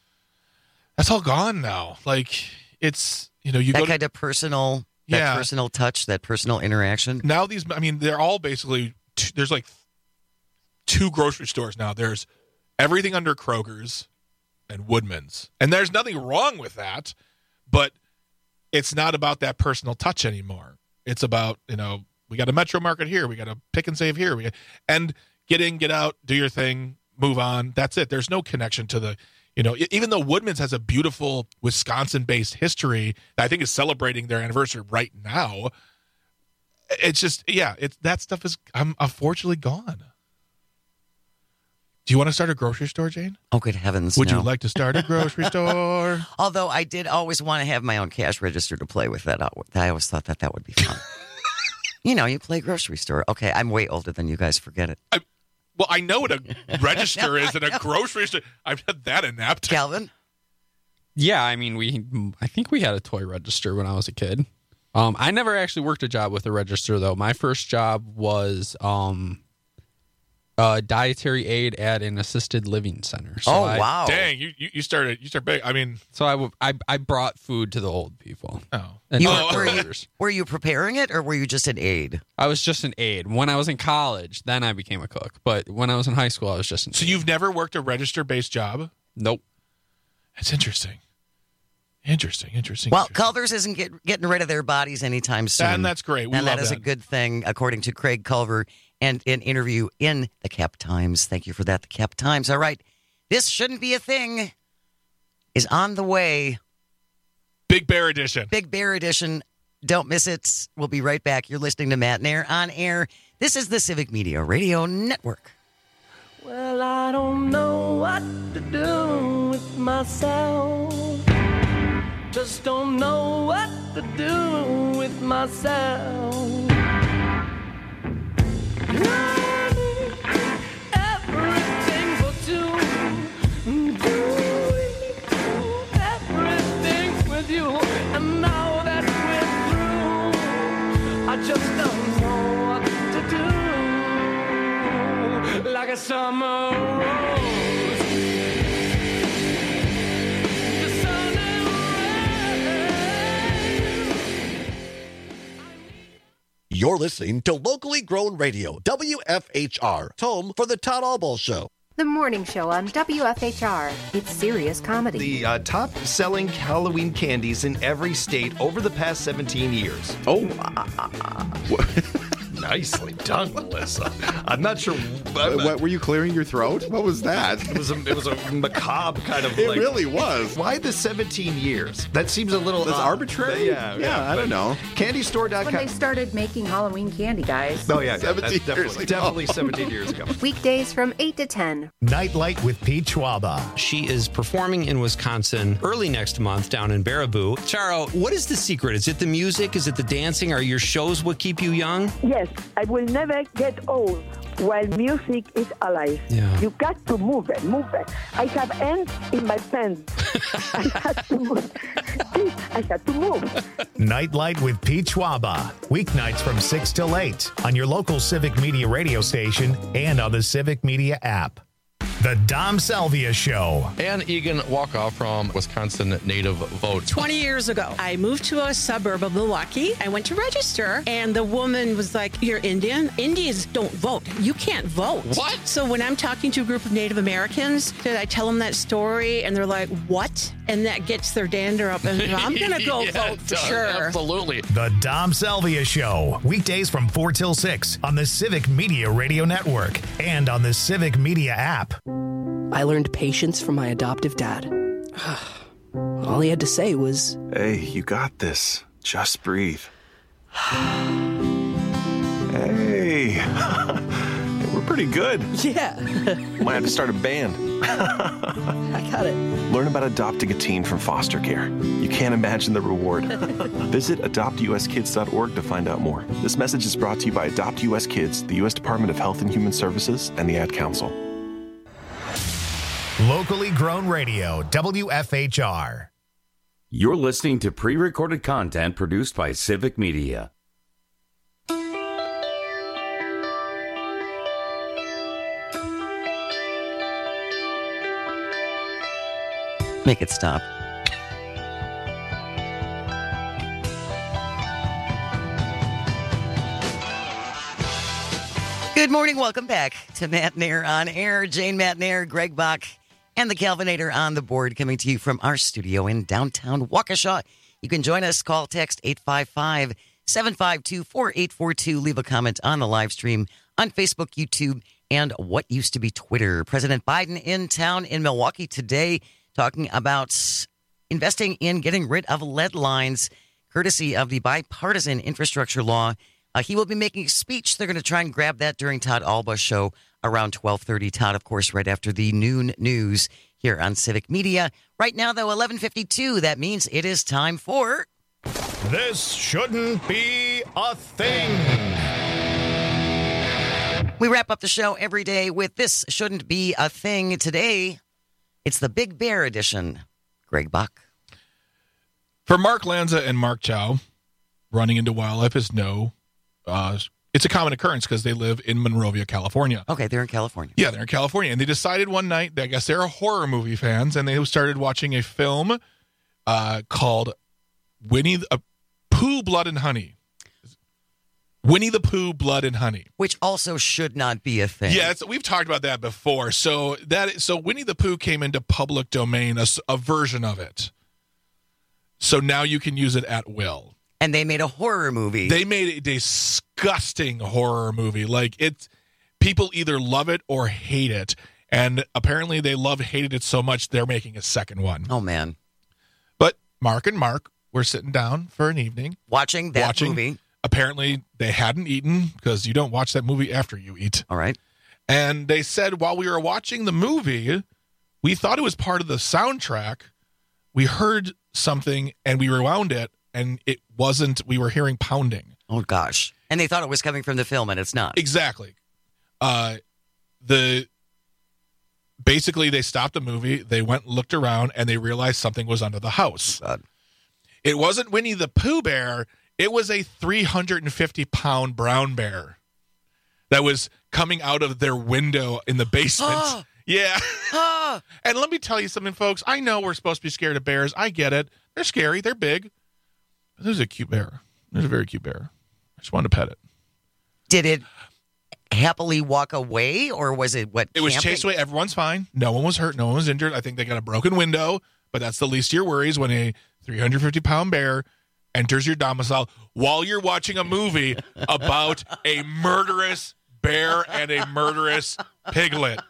gone now. Like, it's, you that kind of personal, personal touch, that personal interaction. Now they're all basically, there's like 2 grocery stores now. There's everything under Kroger's and Woodman's. And there's nothing wrong with that, but it's not about that personal touch anymore. It's about, we got a Metro Market here. We got a Pick and Save here. And get in, get out, do your thing, move on. That's it. There's no connection to the, even though Woodman's has a beautiful Wisconsin-based history that I think is celebrating their anniversary right now, it's just, that stuff is unfortunately gone. Do you want to start a grocery store, Jane? Oh, good heavens, Would you like to start a grocery store? Although I did always want to have my own cash register to play with that. I always thought that would be fun. You play grocery store. Okay, I'm way older than you guys. Forget it. I know what a register is and a grocery store. I've had that inept. Calvin? Yeah, I mean, I think we had a toy register when I was a kid. I never actually worked a job with a register, though. My first job was dietary aid at an assisted living center. So wow! Dang, you started big. I mean, so I brought food to the old people. Were you preparing it, or were you just an aide? I was just an aide. When I was in college, then I became a cook. But when I was in high school, I was just an So aide. You've never worked a register-based job? Nope. That's interesting. Interesting. Well, Culver's isn't getting rid of their bodies anytime soon. And that's great. And that is a good thing, according to Craig Culver, and an interview in the Cap Times. Thank you for that, the Cap Times. All right. This Shouldn't Be a Thing is on the way. Big Bear Edition. Big Bear Edition. Don't miss it. We'll be right back. You're listening to Matt and Air on air. This is the Civic Media Radio Network. Well, I don't know what to do with myself. Just don't know what to do with myself. Everything for two. Everything with you. And now that we're through, I just don't know what to do. Like a summer rose. You're listening to Locally Grown Radio, WFHR, home for the Todd Albaugh Show. The morning show on WFHR. It's serious comedy. The top-selling Halloween candies in every state over the past 17 years. Oh. Nicely done, Melissa. I'm not sure. What, were you clearing your throat? What was that? It was a macabre kind of. It really was. Why the 17 years? That seems a little. That's arbitrary. Yeah. I don't know. CandyStore.com. When they started making Halloween candy, guys. Oh yeah, 17 years definitely 17 years ago. Weekdays from 8 to 10. Nightlight with Pete Schwaba. She is performing in Wisconsin early next month down in Baraboo. Charo, what is the secret? Is it the music? Is it the dancing? Are your shows what keep you young? Yes, I will never get old while music is alive. Yeah. You got to move it. I have ants in my pants. I had to move. Nightlight with Pete Schwaba. Weeknights from 6 till 8 on your local Civic Media radio station and on the Civic Media app. The Dom Salvia Show. Ann Egan Walkoff from Wisconsin Native Vote. 20 years ago, I moved to a suburb of Milwaukee. I went to register, and the woman was like, "You're Indian? Indians don't vote. You can't vote." What? So when I'm talking to a group of Native Americans, I tell them that story, and they're like, "What?" And that gets their dander up, and I'm going to go vote for sure. Absolutely. The Dom Salvia Show. Weekdays from 4 till 6 on the Civic Media Radio Network and on the Civic Media app. I learned patience from my adoptive dad. All he had to say was, "Hey, you got this. Just breathe." Hey, we're pretty good. Yeah. Might have to start a band. I got it. Learn about adopting a teen from foster care. You can't imagine the reward. Visit adoptuskids.org to find out more. This message is brought to you by Adopt US Kids, the U.S. Department of Health and Human Services, and the Ad Council. Locally Grown Radio, WFHR. You're listening to pre-recorded content produced by Civic Media. Make it stop. Good morning. Welcome back to Matt Nair on Air. Jane Matt Nair, Greg Bach, and the Calvinator on the board, coming to you from our studio in downtown Waukesha. You can join us. Call, text 855-752-4842. Leave a comment on the live stream on Facebook, YouTube, and what used to be Twitter. President Biden in town in Milwaukee today, talking about investing in getting rid of lead lines, courtesy of the bipartisan infrastructure law. He will be making a speech. They're going to try and grab that during Todd Albaugh's show around 12:30. Todd, of course, right after the noon news here on Civic Media. Right now, though, 11:52. That means it is time for... This Shouldn't Be a Thing. We wrap up the show every day with This Shouldn't Be a Thing. Today, it's the Big Bear edition. Greg Bach. For Mark Lanza and Mark Chow, running into wildlife is it's a common occurrence because they live in Monrovia, California. Okay, they're in California. Yeah, they're in California. And they decided one night, I guess they're horror movie fans, and they started watching a film called Winnie the Pooh, Blood and Honey. Winnie the Pooh, Blood and Honey. Which also should not be a thing. Yeah, we've talked about that before. So Winnie the Pooh came into public domain, a version of it. So now you can use it at will. And they made a horror movie. They made a disgusting horror movie. Like, people either love it or hate it. And apparently they hated it so much they're making a second one. Oh, man. But Mark and Mark were sitting down for an evening. Watching that movie. Apparently they hadn't eaten, because you don't watch that movie after you eat. All right. And they said, while we were watching the movie, we thought it was part of the soundtrack. We heard something and we rewound it, and it wasn't. We were hearing pounding. Oh, gosh. And they thought it was coming from the film, and it's not. Exactly. Basically, they stopped the movie, they went and looked around, and they realized something was under the house. God. It wasn't Winnie the Pooh bear. It was a 350-pound brown bear that was coming out of their window in the basement. Yeah. And let me tell you something, folks. I know we're supposed to be scared of bears. I get it. They're scary. They're big. This is a cute bear. This is a very cute bear. I just wanted to pet it. Did it happily walk away, or was it what? It was chased away. Everyone's fine. No one was hurt. No one was injured. I think they got a broken window, but that's the least of your worries when a 350-pound bear enters your domicile while you're watching a movie about a murderous bear and a murderous piglet.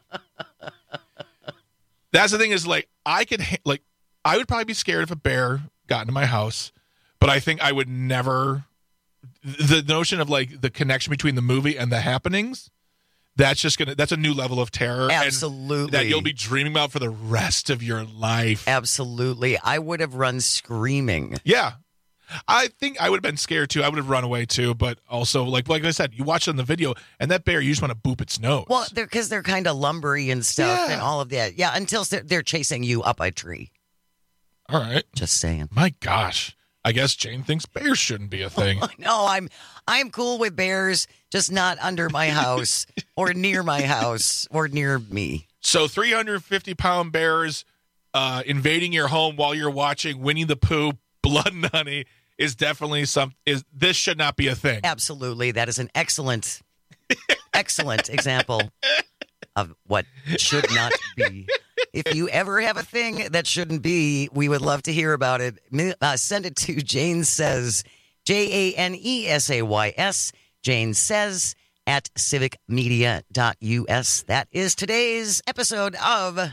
That's the thing is, like, I would probably be scared if a bear got into my house, but I think I would never. The notion of like the connection between the movie and the happenings, that's a new level of terror. Absolutely. And that you'll be dreaming about for the rest of your life. Absolutely. I would have run screaming. Yeah. I think I would have been scared too. I would have run away too, but also like I said, you watch it on the video and that bear, you just want to boop its nose. Well, because they're kind of lumbery and stuff and all of that. Yeah, until they're chasing you up a tree. All right. Just saying. My gosh. I guess Jane thinks bears shouldn't be a thing. No, I'm cool with bears, just not under my house or near my house or near me. So 350-pound bears invading your home while you're watching Winnie the Pooh, Blood and Honey is definitely this should not be a thing. Absolutely. That is an excellent example of what should not be. If you ever have a thing that shouldn't be, we would love to hear about it. Send it to Jane Says, JaneSays, Jane Says at civicmedia.us. That is today's episode of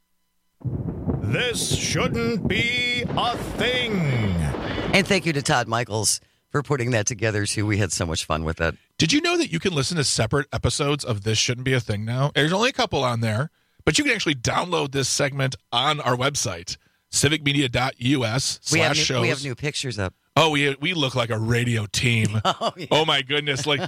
This Shouldn't Be a Thing. And thank you to Todd Michaels for putting that together, too. We had so much fun with it. Did you know that you can listen to separate episodes of This Shouldn't Be a Thing now? There's only a couple on there. But you can actually download this segment on our website, civicmedia.us/shows. We have new pictures up. Oh, we look like a radio team. Oh, yeah. Oh my goodness! Like,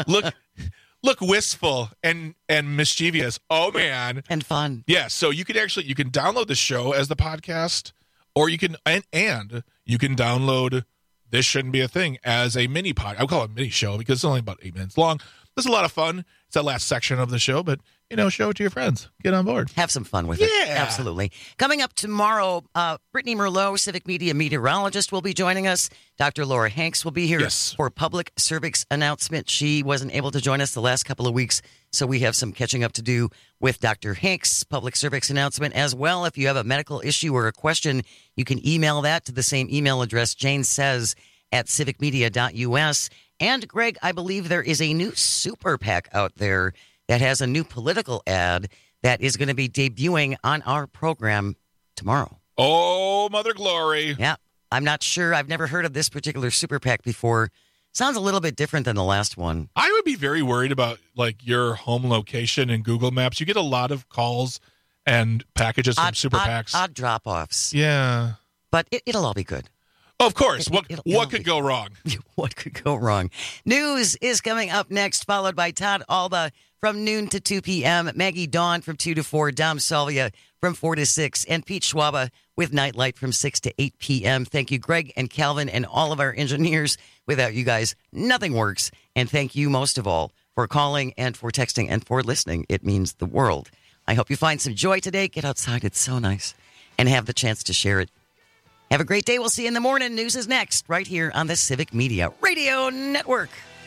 look wistful and mischievous. Oh man, and fun. Yeah. So you can download the show as the podcast, or you can and you can download This Shouldn't Be a Thing as a mini pod. I would call it a mini show because it's only about 8 minutes long. It's a lot of fun. It's that last section of the show, but show it to your friends. Get on board. Have some fun with it. Absolutely. Coming up tomorrow, Brittany Merlot, Civic Media meteorologist, will be joining us. Dr. Laura Hanks will be here for public cervix announcement. She wasn't able to join us the last couple of weeks, so we have some catching up to do with Dr. Hanks' public cervix announcement as well. If you have a medical issue or a question, you can email that to the same email address, Jane Says at civicmedia.us. And, Greg, I believe there is a new super PAC out there that has a new political ad that is going to be debuting on our program tomorrow. Oh, Mother Glory. Yeah. I'm not sure. I've never heard of this particular super PAC before. Sounds a little bit different than the last one. I would be very worried about, like, your home location in Google Maps. You get a lot of calls and packages from super PACs. Odd drop-offs. Yeah. But it'll all be good. Of course. What could go wrong? What could go wrong? News is coming up next, followed by Todd Alba from noon to 2 p.m., Maggie Dawn from 2 to 4, Dom Salvia from 4 to 6, and Pete Schwaba with Nightlight from 6 to 8 p.m. Thank you, Greg and Calvin and all of our engineers. Without you guys, nothing works. And thank you most of all for calling and for texting and for listening. It means the world. I hope you find some joy today. Get outside. It's so nice. And have the chance to share it. Have a great day. We'll see you in the morning. News is next right here on the Civic Media Radio Network.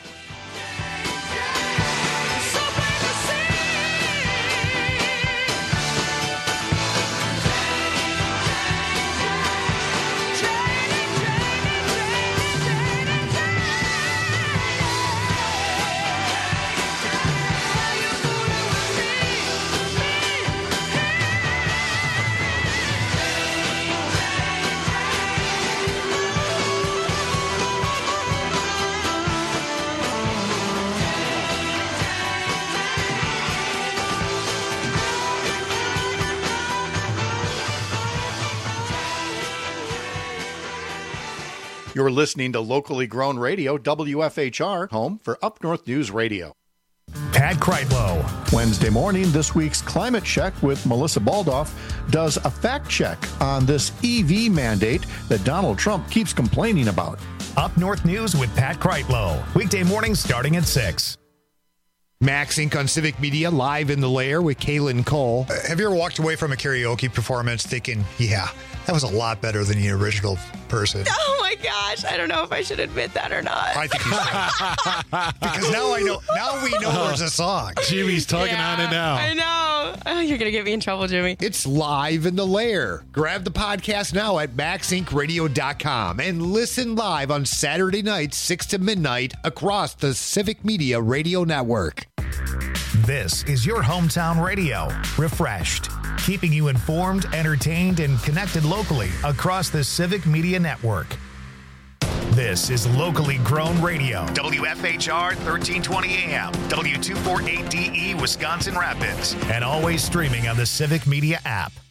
You're listening to locally grown radio, WFHR, home for Up North News Radio. Pat Kreitlow. Wednesday morning, this week's Climate Check with Melissa Baldoff does a fact check on this EV mandate that Donald Trump keeps complaining about. Up North News with Pat Kreitlow. Weekday mornings starting at 6. Max Inc. on Civic Media, live in the lair with Kaylin Cole. Have you ever walked away from a karaoke performance thinking, yeah, That was a lot better than the original person. Oh my gosh, I don't know if I should admit that or not. I think you should. Because now I know. Now we know there's a song. Jimmy's tugging on it now. I know. Oh, you're going to get me in trouble, Jimmy. It's live in the lair. Grab the podcast now at MaxIncRadio.com and listen live on Saturday nights, 6 to midnight, across the Civic Media Radio Network. This is your hometown radio, refreshed, keeping you informed, entertained, and connected locally across the Civic Media Network. This is locally grown radio. WFHR 1320 AM, W248DE, Wisconsin Rapids, and always streaming on the Civic Media app.